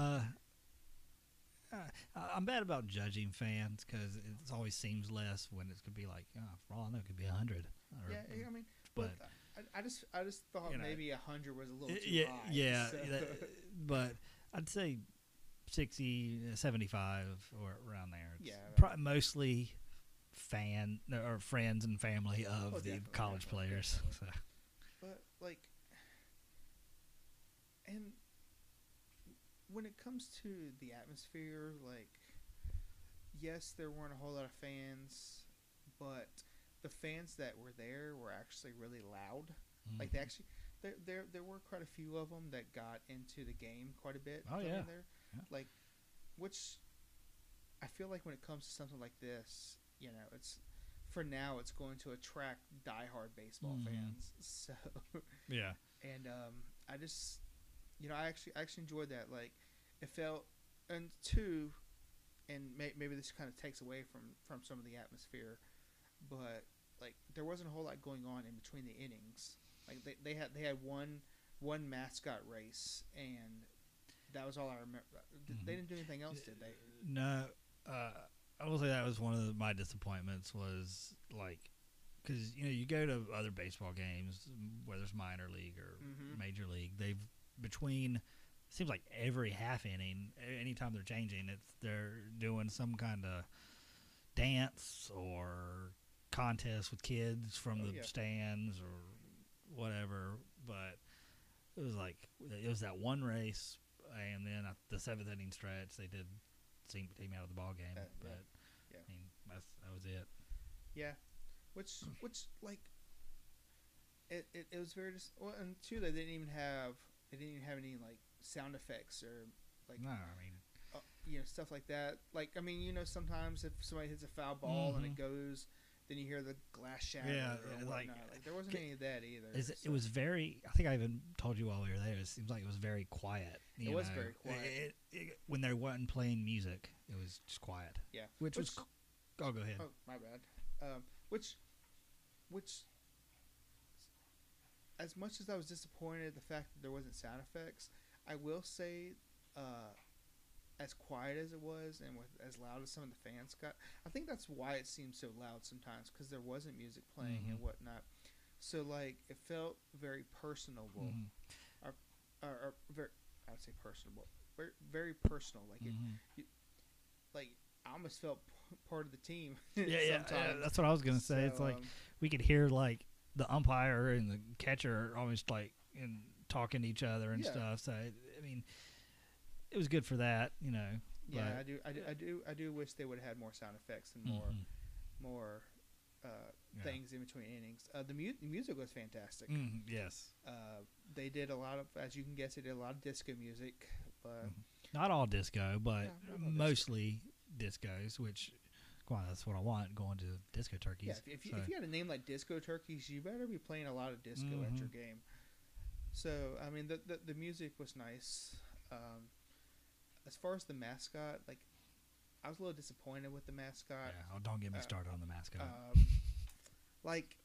I'm bad about judging fans because it always seems less when it could be like, for all I know, it could be 100. Yeah, I mean, but I just thought maybe 100 was a little too high. Yeah, so. But I'd say 60, 75 or around there. It's mostly friends and family of the college players. So. But like, and when it comes to the atmosphere, like, yes, there weren't a whole lot of fans, but the fans that were there were actually really loud. Mm-hmm. Like there were quite a few of them that got into the game quite a bit. Oh yeah. Like, which I feel like when it comes to something like this, you know, it's going to attract diehard baseball fans. So yeah, and I just, you know, I actually enjoyed that. Like, it felt, and two, and maybe this kind of takes away from some of the atmosphere, but like there wasn't a whole lot going on in between the innings. Like they had one mascot race, and that was all I remember. They didn't do anything else, did they? No. I will say that was one of my disappointments was like, because you go to other baseball games, whether it's minor league or major league, they've between seems like every half inning, anytime they're changing, they're doing some kind of dance or contest with kids from the stands or whatever. But it was that one race, and then the seventh inning stretch, they did team out of the ball game, but I mean that was it. Yeah, which like it was very and two, they didn't even have any like sound effects or like no, I mean stuff like that. Like, I mean, sometimes if somebody hits a foul ball and it goes, then you hear the glass shatter or whatnot. Like there wasn't any of that either. It was very. I think I even told you while we were there. It seems like it was very quiet. It was very quiet. When they wasn't playing music, it was just quiet. Yeah, which was. Oh, go ahead. Oh, my bad. Which, as much as I was disappointed the fact that there wasn't sound effects, I will say, as quiet as it was and with as loud as some of the fans got, I think that's why it seemed so loud sometimes, because there wasn't music playing and whatnot. So like it felt very personable, or very, I'd say personable, very, very personal. Like like I almost felt part of the team. Yeah, that's what I was gonna say. So, it's like we could hear like the umpire and the catcher almost like talking to each other and stuff. So I mean, it was good for that, Yeah, I do wish they would have had more sound effects and more things in between innings. The music was fantastic. Yes. They did a lot of, as you can guess, they did a lot of disco music, but not all disco, but mostly discos, which. Well, that's what I want going to Disco Turkeys. Yeah, if you had a name like Disco Turkeys, you better be playing a lot of disco at your game. So, I mean, the music was nice. As far as the mascot, like, I was a little disappointed with the mascot. Yeah, don't get me started on the mascot. Like,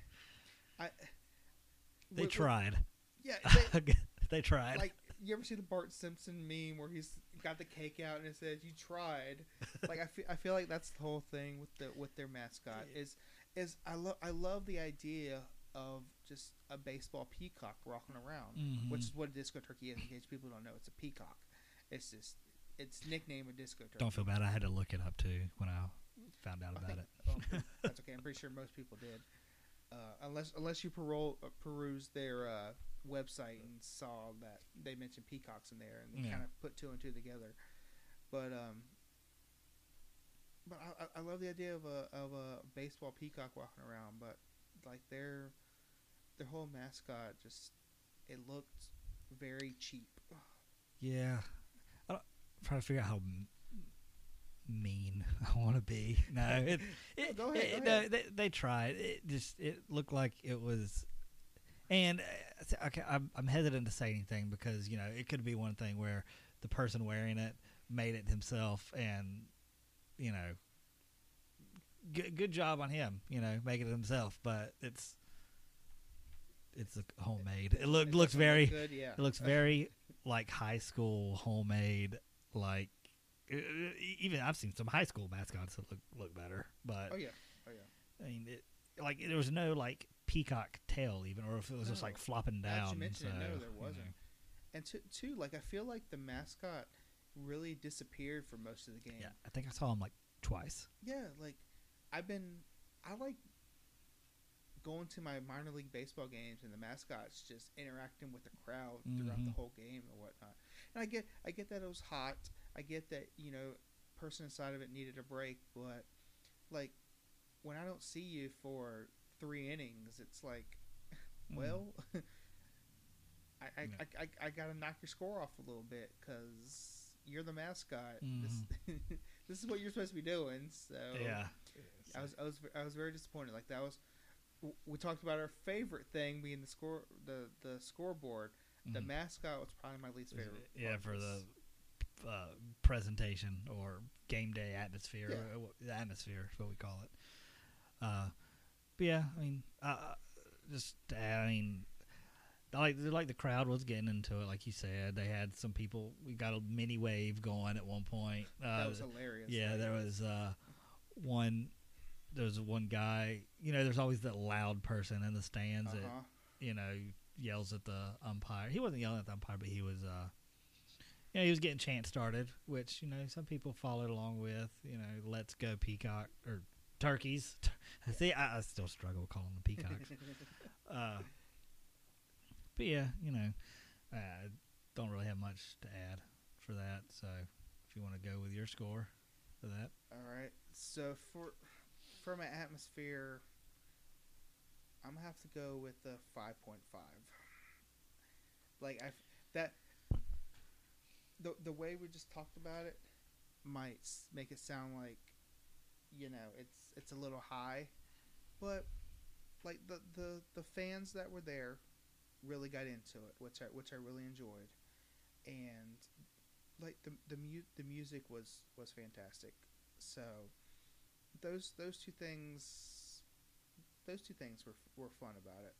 they tried. Yeah, they tried. Like, you ever see the Bart Simpson meme where he's got the cake out and it says "You tried"? Like, I feel like that's the whole thing with their mascot is I love the idea of just a baseball peacock walking around, Mm-hmm. which is what a disco turkey is. In case people don't know, it's a peacock. It's just it's nicknamed a disco turkey. Don't feel bad. I had to look it up too when I found out about it. That's okay. I'm pretty sure most people did, unless you peruse their website and saw that they mentioned peacocks in there and kind of put two and two together. But I love the idea of a baseball peacock walking around, but like their whole mascot just it looked very cheap. Yeah, I'm trying to figure out how mean I want to be. No, Go ahead. No, they tried. It looked like it was, and okay, I'm hesitant to say anything because it could be one thing where the person wearing it made it himself, and good job on him, making it himself, but it's a homemade. It looks very good, yeah. It looks very like high school homemade. Like even I've seen some high school mascots that look better, but Oh yeah. I mean, there was no like peacock tail even, or if it was just like flopping down. As you mentioned, no, there wasn't. know. And like I feel like the mascot really disappeared for most of the game. Yeah, I think I saw him like twice. Yeah, like I like going to my minor league baseball games and the mascots just interacting with the crowd throughout the whole game and whatnot. And I get that it was hot. I get that person inside of it needed a break, but like when I don't see you for 3 innings, it's like, well, I gotta knock your score off a little bit because you're the mascot. This is what you're supposed to be doing. So yeah, I was very disappointed. Like that was, we talked about our favorite thing being the scoreboard. The mascot was probably my least favorite. Yeah, for the presentation or game day atmosphere. Yeah. The atmosphere is what we call it. But yeah, I mean, just to add, I mean, like the crowd was getting into it, like you said. They had some people. We got a mini wave going at one point. That was hilarious. Yeah, there was one. There was one guy. There's always that loud person in the stands that yells at the umpire. He wasn't yelling at the umpire, but he was. He was getting chants started, which some people followed along with. Let's go peacock or turkeys. See, I still struggle with calling them peacocks. But yeah, I don't really have much to add for that. So if you want to go with your score for that. All right. So for my atmosphere, I'm gonna have to go with the 5.5. Like the way we just talked about it might make it sound like it's a little high, but like the fans that were there really got into it, which I really enjoyed, and like the music was fantastic. So those two things were fun about it.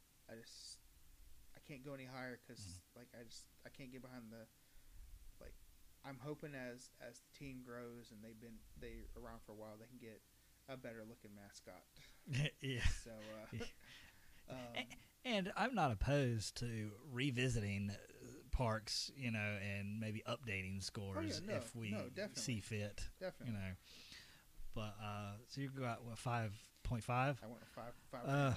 I can't go any higher because I can't get behind the. I'm hoping as the team grows and they around for a while, they can get a better looking mascot. Yeah. So, and I'm not opposed to revisiting parks, and maybe updating scores if we see fit. Definitely. But so you got what 5.5? I went 5.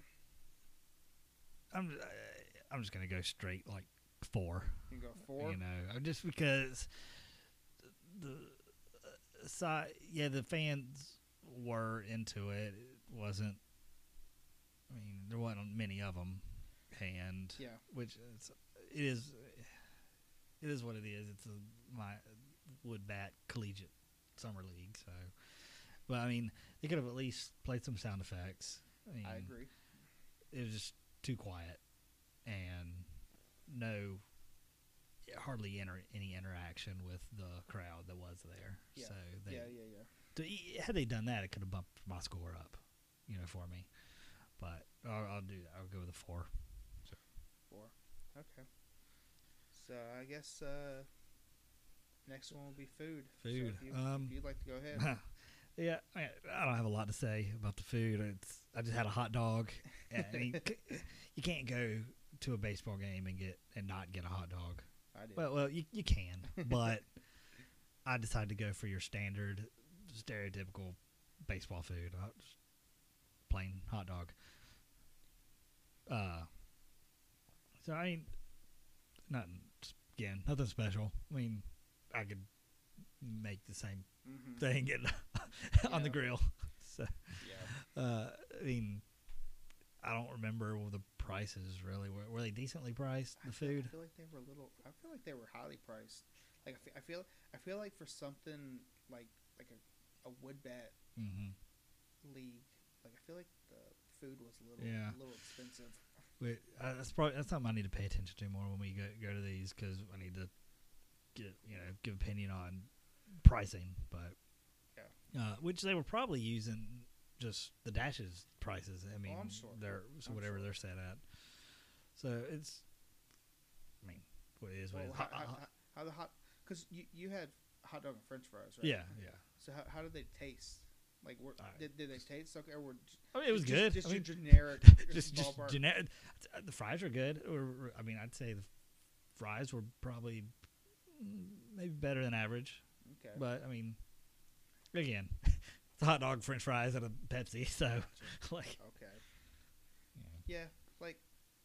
I'm just gonna go straight like 4. You can go 4. Just because the fans were into it. It wasn't. I mean, there wasn't many of them, and which it is what it is. It's my Woodbat Collegiate Summer League. So, but I mean, they could have at least played some sound effects. I agree. It was just too quiet, and hardly any interaction with the crowd that was there. Yeah. So had they done that, it could have bumped my score up, for me. But I'll do that. I'll go with a 4. So. 4. Okay. So I guess next one will be food. Food. So if you'd like to go ahead. Yeah, I don't have a lot to say about the food. I just had a hot dog. I mean, you can't go to a baseball game and not get a hot dog. I did. Well, you can, but I decided to go for your standard, stereotypical baseball food, just plain hot dog. So I mean, nothing special. I mean, I could make the same thing on the grill. So, I mean, I don't remember the prices really. Were they decently priced? The food? I feel like they were I feel like they were highly priced. Like I feel like for something like a wood bat league, like I feel like the food was a little expensive. That's something I need to pay attention to more when we go to these, because I need to give opinion on pricing, but which they were probably using just the Dash's prices. I mean, I'm sure. Whatever they're set at. So it's, I mean, what it is. What it is. How the hot? Because you had hot dog and French fries, right? Yeah. So how did they taste? Like, did they taste okay? Or I mean, it was good. Just I mean, generic. just generic. The fries are good. Or I mean, I'd say the fries were probably maybe better than average. Okay. But I mean, again, it's a hot dog, French fries, and a Pepsi. So, like, okay. Yeah, like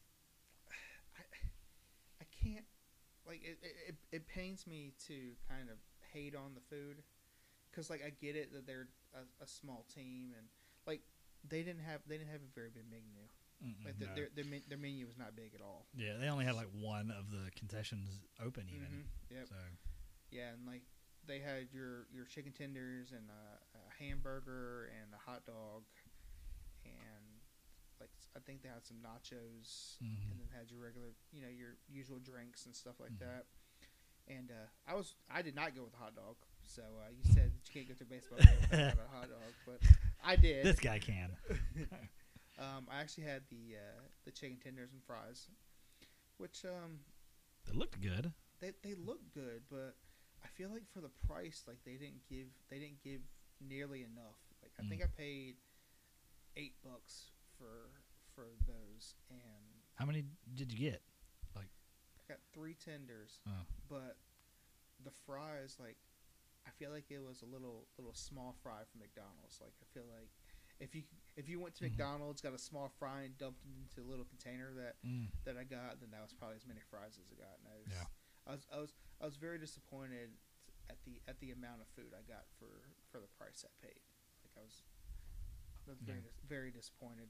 I can't. Like it pains me to kind of hate on the food, because like I get it that they're a small team, and like they didn't have a very big menu. Like their menu was not big at all. Yeah, they only had like one of the concessions open even. Yep. So yeah, and like they had your chicken tenders and a hamburger and a hot dog, and like I think they had some nachos, and then had your regular, your usual drinks and stuff like that. And I did not go with a hot dog. So you said that you can't go to a baseball game without a hot dog, but I did. This guy can. I actually had the chicken tenders and fries, which they looked good. They looked good, but I feel like for the price, like they didn't give nearly enough. Like I think I paid $8 for those. And how many did you get? Like, I got 3 tenders, but the fries, like, I feel like it was a little small fry from McDonald's. Like I feel like if you went to McDonald's, got a small fry and dumped it into a little container that I got, then that was probably as many fries as I got. And I was very disappointed at the amount of food I got for the price I paid. Like I was very very disappointed.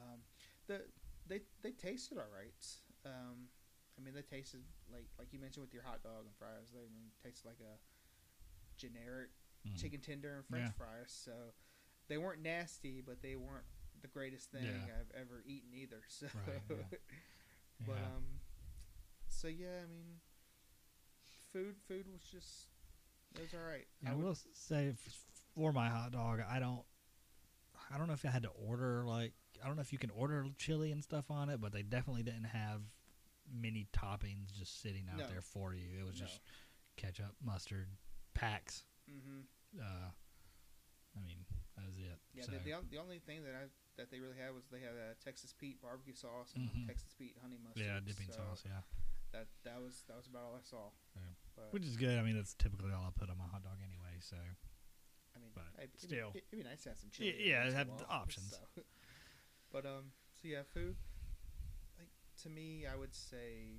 They tasted all right. I mean, they tasted like you mentioned with your hot dog and fries. They tasted like a generic chicken tender and French fries. So they weren't nasty, but they weren't the greatest thing I've ever eaten either. So, but so yeah, I mean, food was just, it was all right. I will say for my hot dog, I don't know if I had to order, like, I don't know if you can order chili and stuff on it, but they definitely didn't have many toppings just sitting out there for you. It was just ketchup, mustard, packs. I mean, that was it. Yeah, so. the only thing that they really had was they had a Texas Pete barbecue sauce and Texas Pete honey mustard. Yeah, dipping sauce. Yeah. That was about all I saw. Yeah. Which is good. I mean, that's typically all I put on my hot dog anyway. So. I mean, but still, it'd be nice to have some chili. Yeah, have the options. So. But so yeah, food. Like, to me, I would say,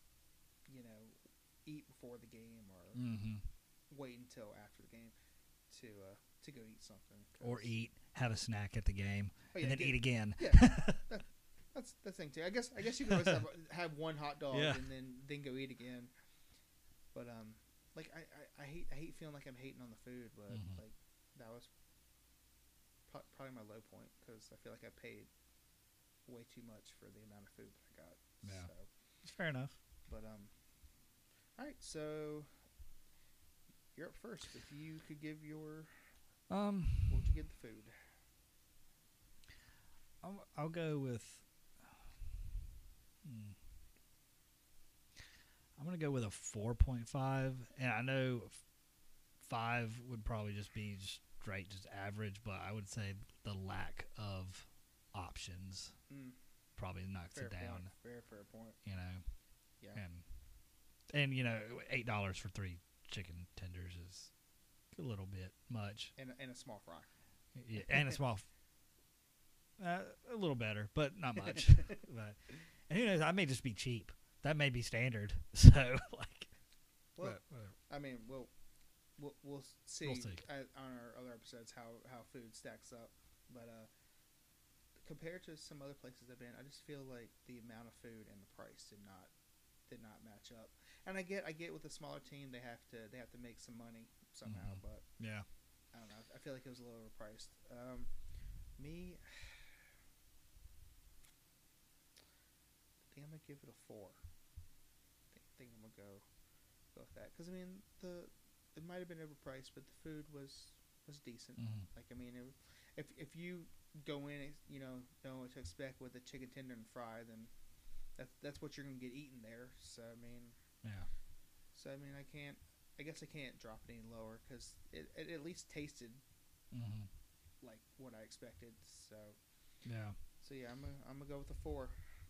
eat before the game or wait until after the game to go eat something. Or have a snack at the game, and then eat again. Yeah, that's the thing too. I guess you can always have one hot dog and then go eat again. But like I hate feeling like I'm hating on the food, but like that was probably my low point, because I feel like I paid way too much for the amount of food that I got. Yeah, so, it's fair enough. But all right, so you're up first. If you could give your what would you give the food? I'll go with. I'm gonna go with a 4.5, and I know 5 would probably just be straight just average, but I would say the lack of options probably knocks Fair it down. Point. Very fair point. You know, Yeah. And you know, $8 for 3 chicken tenders is a little bit much. And a small fry. Yeah, and a small, a little better, but not much. But and who knows? I may just be cheap. That may be standard. So like, well, whatever. I mean, we'll see, We'll see. On our other episodes how food stacks up, but compared to some other places I've been, I just feel like the amount of food and the price did not match up. And I get with a smaller team they have to make some money somehow, but Yeah. I don't know. I feel like it was a little overpriced. Me, I think I'm gonna give it a 4. I think I'm gonna go with that because I mean it might have been overpriced, but the food was decent. Like I mean, if you go in, you know what to expect with a chicken tender and fry, then that's what you're gonna get eaten there. So I mean, Yeah. So I mean, I guess I can't drop it any lower because it at least tasted like what I expected. So Yeah. I'm gonna go with a 4.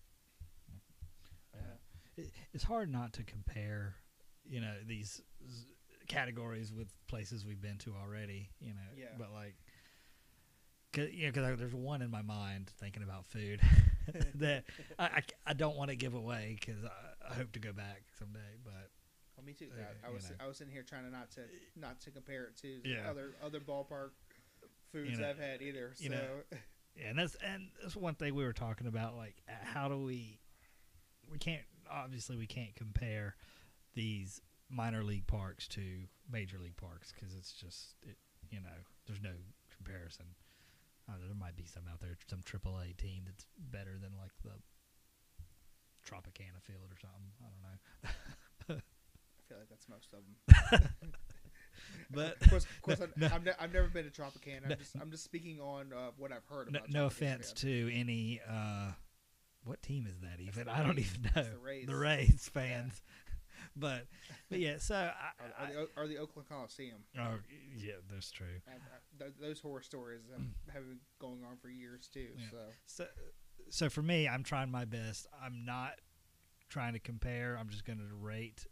Yeah. It's hard not to compare, you know, these categories with places we've been to already. You know. Yeah. But like, because there's one in my mind thinking about food that I don't want to give away because I hope to go back someday. But well, me too. I was sitting here trying to not to compare it to other ballpark foods I've had either. So yeah, and that's one thing we were talking about. Like, how do we can't compare these minor league parks to major league parks because it's just there's no comparison. There might be some out there, some AAA team that's better than like the Tropicana field or something. I don't know. I feel like that's most of them. But of course, I've never been to Tropicana. I'm just speaking on what I've heard about. No offense to any. What team is that even? I don't even know. The Rays fans. Yeah. But yeah, so or the Oakland Coliseum. Oh yeah, that's true. Those horror stories have been going on for years too. Yeah. So for me, I'm trying my best. I'm not trying to compare. I'm just going to rate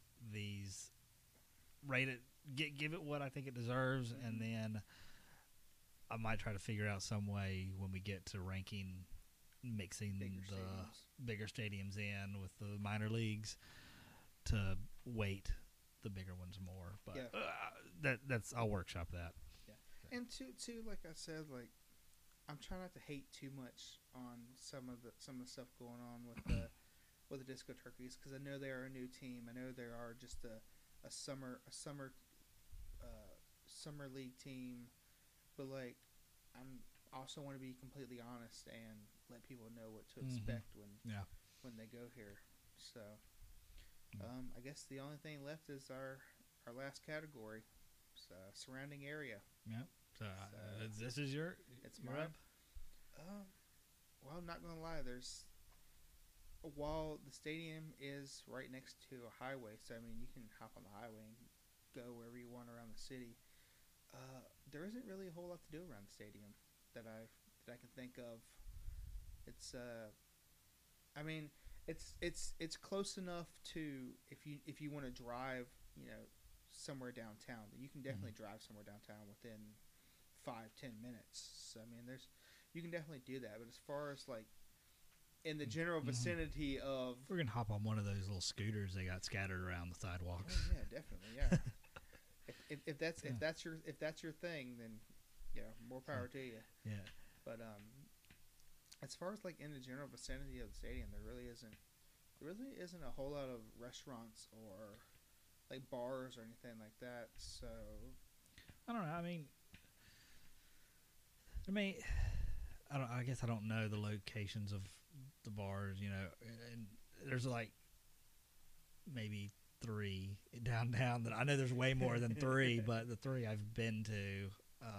it, give it what I think it deserves, and then I might try to figure out some way when we get to ranking, mixing bigger stadiums in with the minor leagues to weight the bigger ones more. But that's I'll workshop that. Yeah, and too, like I said, like I'm trying not to hate too much on some of the stuff going on with the Disco Turkeys because I know they are a new team. I know they are just a summer league team, but like I'm also want to be completely honest and let people know what to expect when they go here. So I guess the only thing left is our last category, surrounding area. Yep. So this is it's mine. Well, I'm not gonna lie. While the stadium is right next to a highway, so I mean you can hop on the highway and go wherever you want around the city. There isn't really a whole lot to do around the stadium that I can think of. It's I mean it's close enough to if you want to drive, somewhere downtown, you can definitely drive somewhere downtown within 5-10 minutes. So I mean you can definitely do that, but as far as like in the general vicinity of, we're gonna hop on one of those little scooters they got scattered around the sidewalks. Oh, yeah, definitely, yeah. if that's your thing, then more power to you. Yeah. But as far as like in the general vicinity of the stadium, there really isn't a whole lot of restaurants or like bars or anything like that. So I don't know. I guess I don't know the locations of the bars, and there's like maybe 3 downtown that I know there's way more than 3, but the 3 I've been to,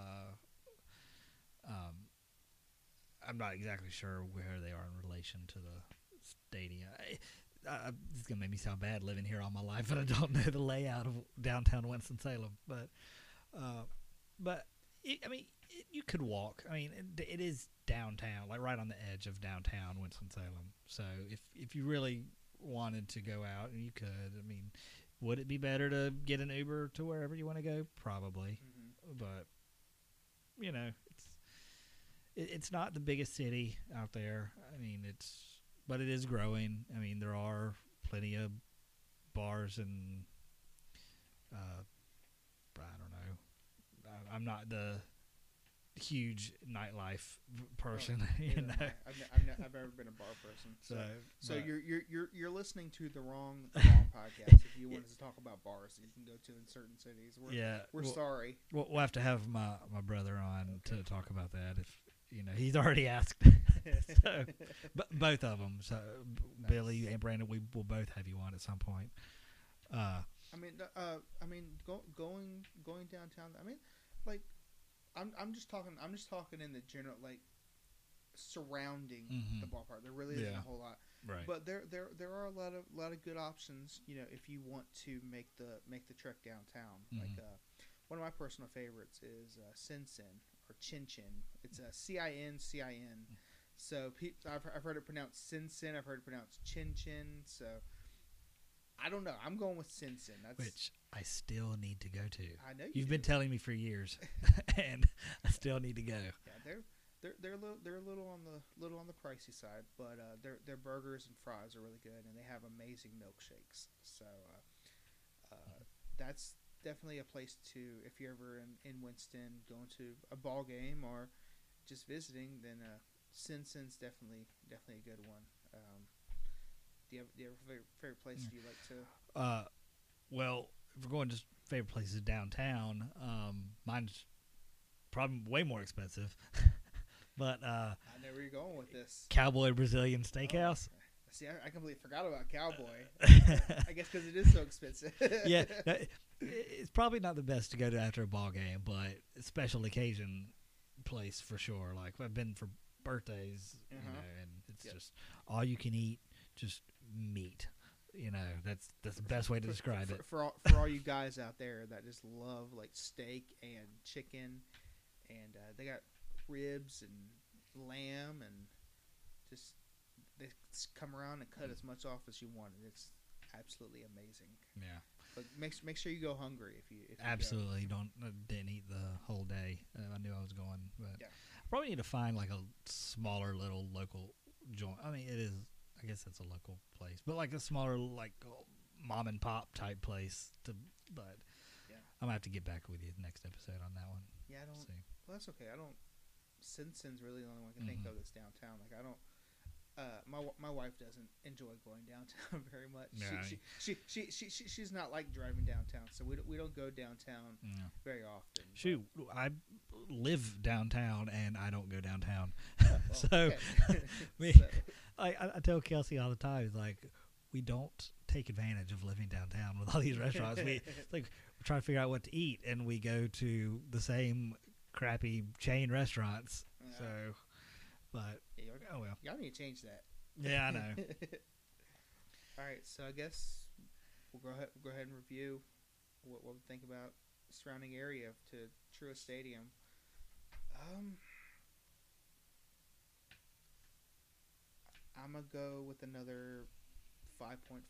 I'm not exactly sure where they are in relation to the stadium. This is going to make me sound bad living here all my life, but I don't know the layout of downtown Winston-Salem. But I mean, you could walk. I mean, it is downtown, like right on the edge of downtown Winston-Salem. So if you really wanted to go out, you could. I mean, would it be better to get an Uber to wherever you want to go? Probably, but you know, it's not the biggest city out there. I mean, but it is growing. I mean, there are plenty of bars and I don't know. I'm not the huge nightlife person, you know. I've never been a bar person. So you're listening to the wrong podcast. If you wanted to talk about bars that you can go to in certain cities, we're sorry. We'll have to have my brother on to talk about that. If you know, he's already asked. So, but both of them. So nice. Billy and Brandon, we will both have you on at some point. Going downtown. I mean, like, I'm just talking in the general, like, surrounding the ballpark. There really isn't a whole lot, right? But there are a lot of good options. You know, if you want to make the trek downtown. Like, one of my personal favorites is Sin Sin or Chin Chin. It's a CIN. So I've heard it pronounced Sin Sin. I've heard it pronounced Chin Chin. So I don't know. I'm going with Sin Sin. Which I still need to go to. I know you've been telling me for years, and I still need to go. Yeah, they're a little on the pricey side, but their burgers and fries are really good, and they have amazing milkshakes. So that's definitely a place to, if you're ever in Winston, going to a ball game or just visiting, then Sin Sin's definitely a good one. Do you have a favorite place you like to? Well, if we're going to favorite places downtown, mine's probably way more expensive. But I know where you're going with this. Cowboy Brazilian Steakhouse. Oh, see, I completely forgot about Cowboy. I guess because it is so expensive. Yeah, it's probably not the best to go to after a ball game, but a special occasion place for sure. Like, I've been for birthdays, you know, and it's just all you can eat, just meat. You know, that's the best way to describe it. For all you guys out there that just love like steak and chicken, and they got ribs and lamb, and just they come around and cut as much off as you want, and it's absolutely amazing. Yeah, but make sure you go hungry if you absolutely didn't eat the whole day. I knew I was going, but I probably need to find like a smaller little local joint. I mean, it is. I guess that's a local place, but like a smaller, like mom and pop type place. But I'm gonna have to get back with you next episode on that one. Yeah, I don't. See. Well, that's okay. I don't. Sin Sin's really the only one I can think of that's downtown. Like, I don't. My wife doesn't enjoy going downtown very much. Yeah, she's not like driving downtown, so we don't go downtown very often. Shoot, I live downtown and I don't go downtown, I tell Kelsey all the time, it's like, we don't take advantage of living downtown with all these restaurants. We're trying to figure out what to eat, and we go to the same crappy chain restaurants. So, but oh well, y'all need to change that. Yeah, I know. All right, so I guess we'll go ahead and review what we think about the surrounding area to Truist Stadium. I'm gonna go with another 5.5.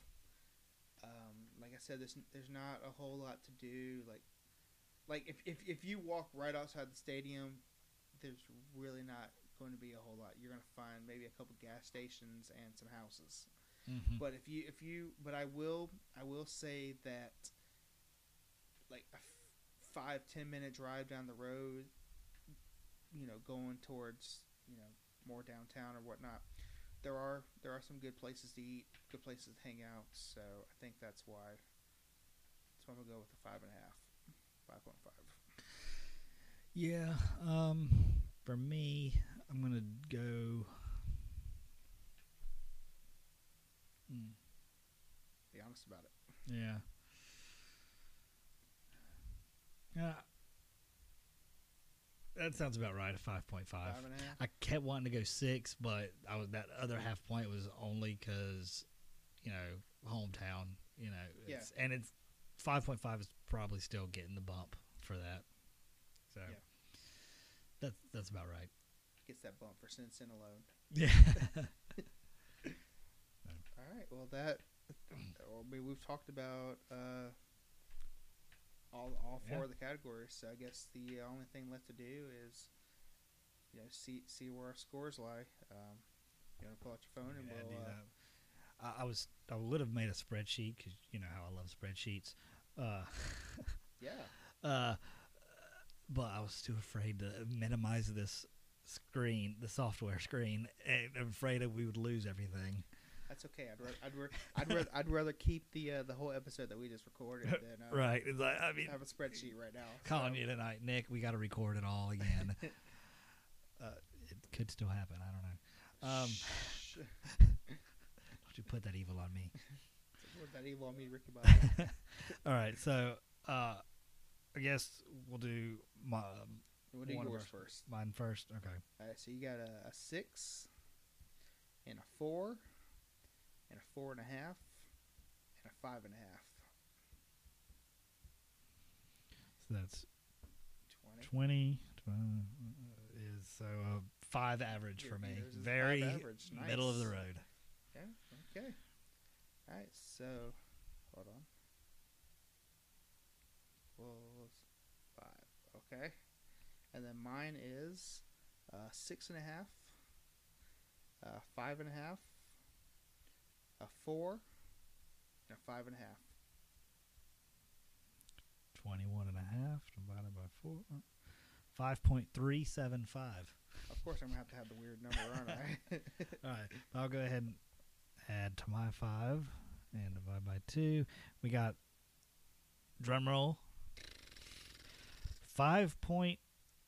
Like I said, there's not a whole lot to do. Like if you walk right outside the stadium, there's really not going to be a whole lot. You're going to find maybe a couple gas stations and some houses. Mm-hmm. But but I will say that, like a 5-10 minute drive down the road, you know, going towards, you know, more downtown or whatnot, there are some good places to eat, good places to hang out. So I think that's why I'm gonna go with the 5.5, 5.5. Yeah. For me, I'm gonna go. Be honest about it. Yeah. Yeah. That sounds about right. A 5.5. 5.5. I kept wanting to go 6, but that other half point was only because, you know, hometown. You know, and it's 5.5 is probably still getting the bump for that. So Yeah. that's about right. Gets that bump for Sin alone. Yeah. All right. Well, that. I mean, we've talked about all four of the categories. So I guess the only thing left to do is, see where our scores lie. You want to pull out your phone and Yeah, we'll. do that. I would have made a spreadsheet because you know how I love spreadsheets. Yeah. But I was too afraid to minimize this screen, the software screen, and I'm afraid that we would lose everything. That's okay. I'd rather keep the whole episode that we just recorded than Right. It's like, I mean, have a spreadsheet right now. calling you tonight, Nick. We got to record it all again. It could still happen. I don't know. Don't you put that evil on me. Put that evil on me, Ricky Bobby. All right. So I guess we'll do my. We'll do yours first. Mine first. Okay. All right. So you got a 6, and a 4, and a 4.5, and a 5.5. So that's 20. 20 is so 5 average for me. Yours is Very 5 average. Nice. middle of the road. Yeah. Okay. All right. So hold on. Well, 5. Okay. And then mine is 6.5, 5.5, a 4, and a 5.5. 21 and a half divided by 4. 5.375. Of course, I'm going to have the weird number, aren't I? All right. I'll go ahead and add to my 5 and divide by 2. We got, drum roll, 5.19.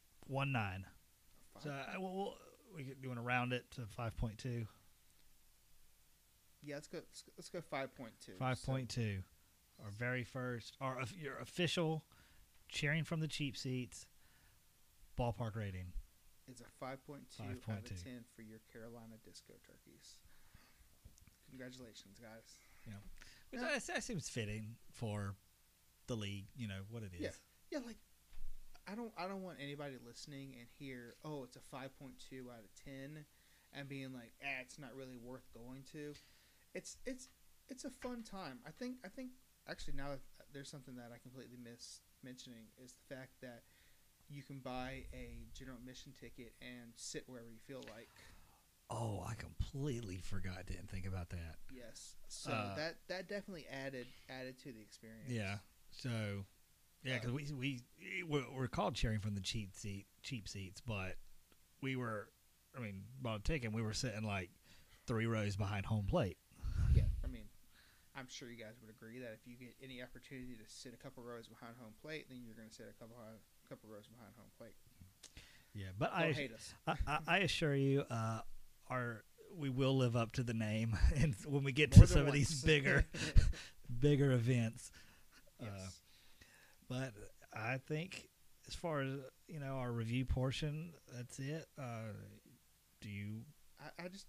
So we want to round it to 5.2. Yeah, let's go 5.2. 5.2. Our very first, your official cheering from the cheap seats ballpark rating. It's a 5.2 out of 10 for your Carolina Disco Turkeys. Congratulations, guys. Yeah, that seems fitting for the league. You know what it is. Yeah. Like I don't want anybody listening and hear, oh, it's a 5.2 out of 10, and being like, it's not really worth going to. It's a fun time. I think actually now that there's something that I completely missed mentioning is the fact that you can buy a general admission ticket and sit wherever you feel like. Oh, I completely forgot. Didn't think about that. Yes. So that definitely added to the experience. Yeah. So, yeah, because we're called cheering from the cheap seats, but we were, bought a ticket and we were sitting like 3 rows behind home plate. Yeah, I'm sure you guys would agree that if you get any opportunity to sit a couple rows behind home plate, then you're going to sit a couple rows behind home plate. Yeah, but Don't hate us. I assure you, we will live up to the name, and when we get More to than some of these once. bigger events. Yes. But I think as far as our review portion, that's it. Do you? I just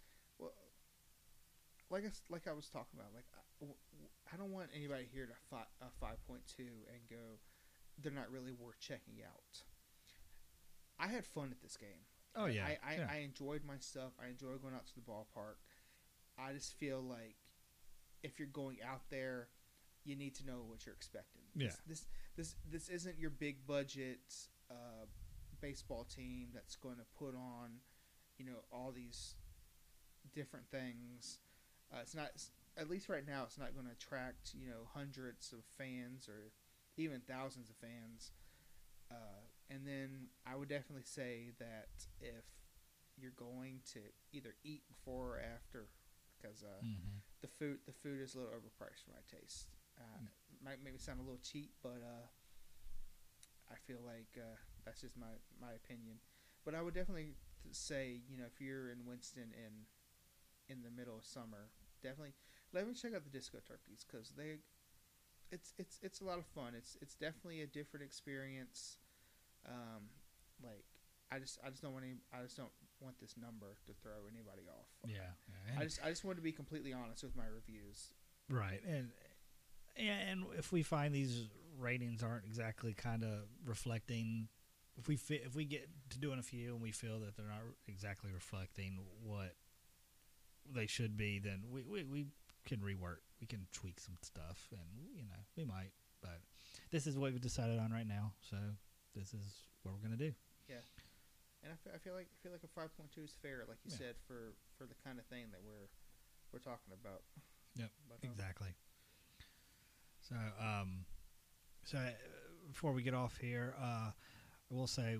like I was talking about, like I don't want anybody here to 5.2 and go, they're not really worth checking out. I had fun at this game. Oh yeah. I enjoyed myself. I enjoyed going out to the ballpark. I just feel like if you're going out there, you need to know what you're expecting. Yeah. This isn't your big budget baseball team that's going to put on, all these different things. It's not, at least right now, it's not going to attract hundreds of fans or even thousands of fans. And then I would definitely say that if you're going to either eat before or after, because the food is a little overpriced for my taste. Might maybe sound a little cheap, but I feel like that's just my opinion. But I would definitely say, if you're in Winston in the middle of summer, definitely let me check out the Disco Turkeys, because it's a lot of fun. It's definitely a different experience. I just don't want this number to throw anybody off. Yeah. I just want to be completely honest with my reviews. Right. And if we find these ratings aren't exactly kind of reflecting if we get to doing a few and we feel that they're not exactly reflecting what they should be, then we can rework. We can tweak some stuff, and we might. But this is what we've decided on right now. So this is what we're gonna do. Yeah, and I feel like a 5.2 is fair, like you said, for the kind of thing that we're talking about. Yep, but, exactly. So before we get off here, I will say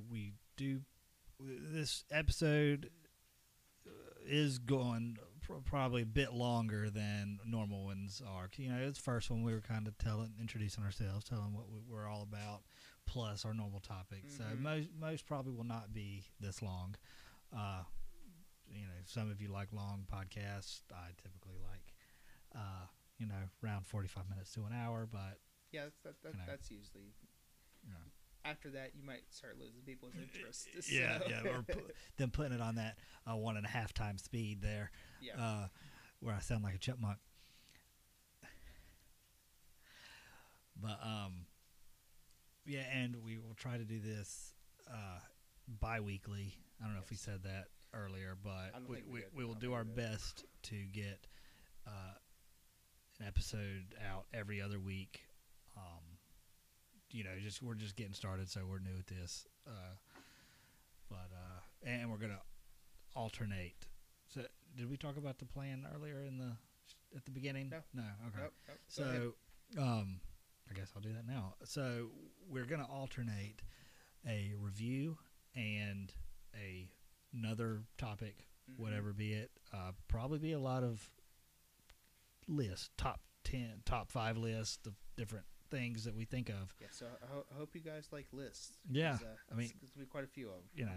this episode is going probably a bit longer than normal ones are. It's the first one we were kind of introducing ourselves, telling what we're all about, plus our normal topics. Mm-hmm. So most probably will not be this long. Some of you like long podcasts. I typically like, around 45 minutes to an hour. But yeah, that's usually. After that, you might start losing people's interest. Yeah, or them putting it on that 1.5 times speed there. Yeah. Where I sound like a chipmunk. But yeah, and we will try to do this bi-weekly. I don't know if we said that earlier, but we will do our best to get an episode out every other week. We're just getting started, so we're new at this. And we're gonna alternate. So, did we talk about the plan earlier at the beginning? No. Okay. Nope. So, I guess I'll do that now. So, we're gonna alternate a review and another topic, whatever be it. Probably be a lot of lists, top 10, top 5 lists of different things that we think of. Yeah, so I hope you guys like lists. Yeah, I mean, there's gonna be quite a few of them.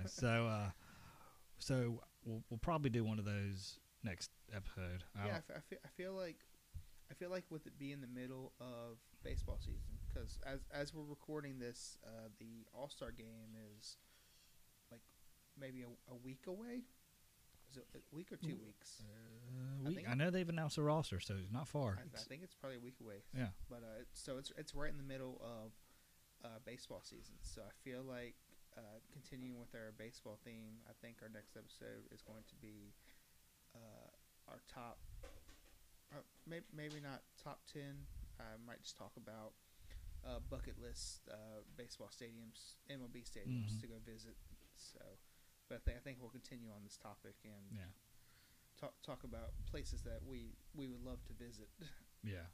So we'll probably do one of those next episode. Yeah, I feel like with it being the middle of baseball season, because as we're recording this, the All-Star game is like maybe a week away. Is it a week or 2 weeks? I know they've announced a roster, so it's not far. I think it's probably a week away. Yeah. But so it's right in the middle of baseball season. So I feel like continuing with our baseball theme, I think our next episode is going to be our top, maybe not top 10. I might just talk about bucket list baseball stadiums, MLB stadiums to go visit. So. But I think we'll continue on this topic and talk about places that we would love to visit. Yeah.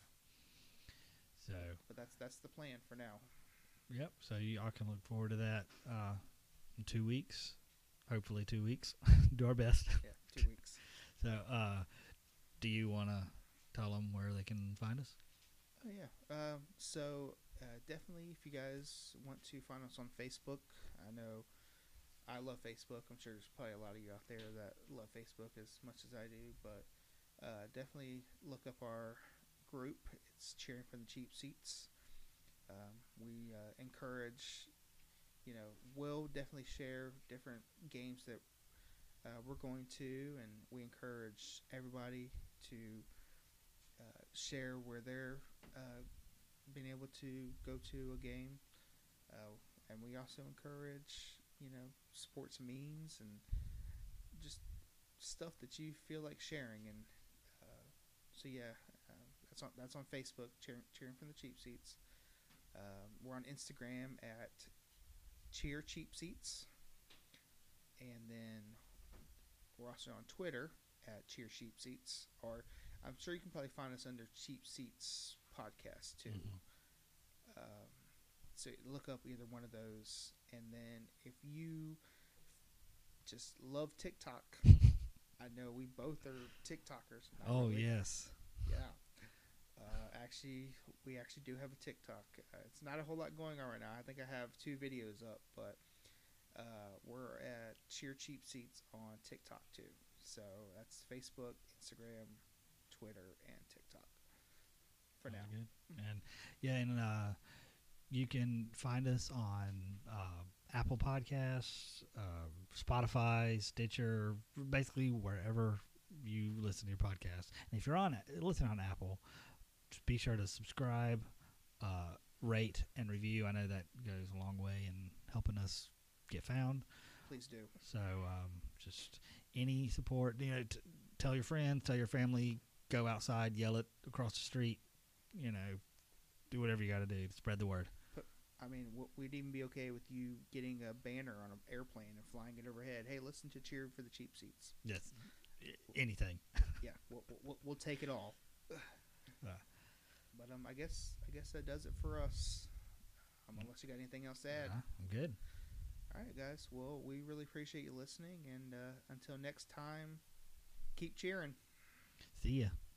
So, but that's the plan for now. Yep. So y'all can look forward to that in 2 weeks. Hopefully 2 weeks. Do our best. Yeah, 2 weeks. So, do you want to tell them where they can find us? Oh yeah. So definitely, if you guys want to find us on Facebook, I know. I love Facebook. I'm sure there's probably a lot of you out there that love Facebook as much as I do, but definitely look up our group. It's Cheering for the Cheap Seats. We encourage, we'll definitely share different games that we're going to, and we encourage everybody to share where they're being able to go to a game. And we also encourage sports memes and just stuff that you feel like sharing. And so that's on Facebook, cheering from the cheap seats. We're on Instagram at Cheer Cheap Seats, and then we're also on Twitter at Cheer Cheap Seats. Or I'm sure you can probably find us under Cheap Seats Podcast too. So look up either one of those. And then if you just love TikTok, I know we both are TikTokers. Oh, really. Yes. Yeah. We actually do have a TikTok. It's not a whole lot going on right now. I think I have 2 videos up, but we're at Cheer Cheap Seats on TikTok too. So that's Facebook, Instagram, Twitter, and TikTok for now. Good. And you can find us on Apple Podcasts, Spotify, Stitcher, basically wherever you listen to your podcast. And if you're listening on Apple, just be sure to subscribe, rate, and review. I know that goes a long way in helping us get found. Please do. So just any support, tell your friends, tell your family, go outside, yell it across the street, do whatever you got to do to spread the word. I mean, we'd even be okay with you getting a banner on an airplane and flying it overhead. Hey, listen to Cheer for the Cheap Seats. Yes, anything. Yeah, we'll take it all. But I guess that does it for us. Unless you got anything else to add. I'm good. All right, guys. Well, we really appreciate you listening, and until next time, keep cheering. See ya.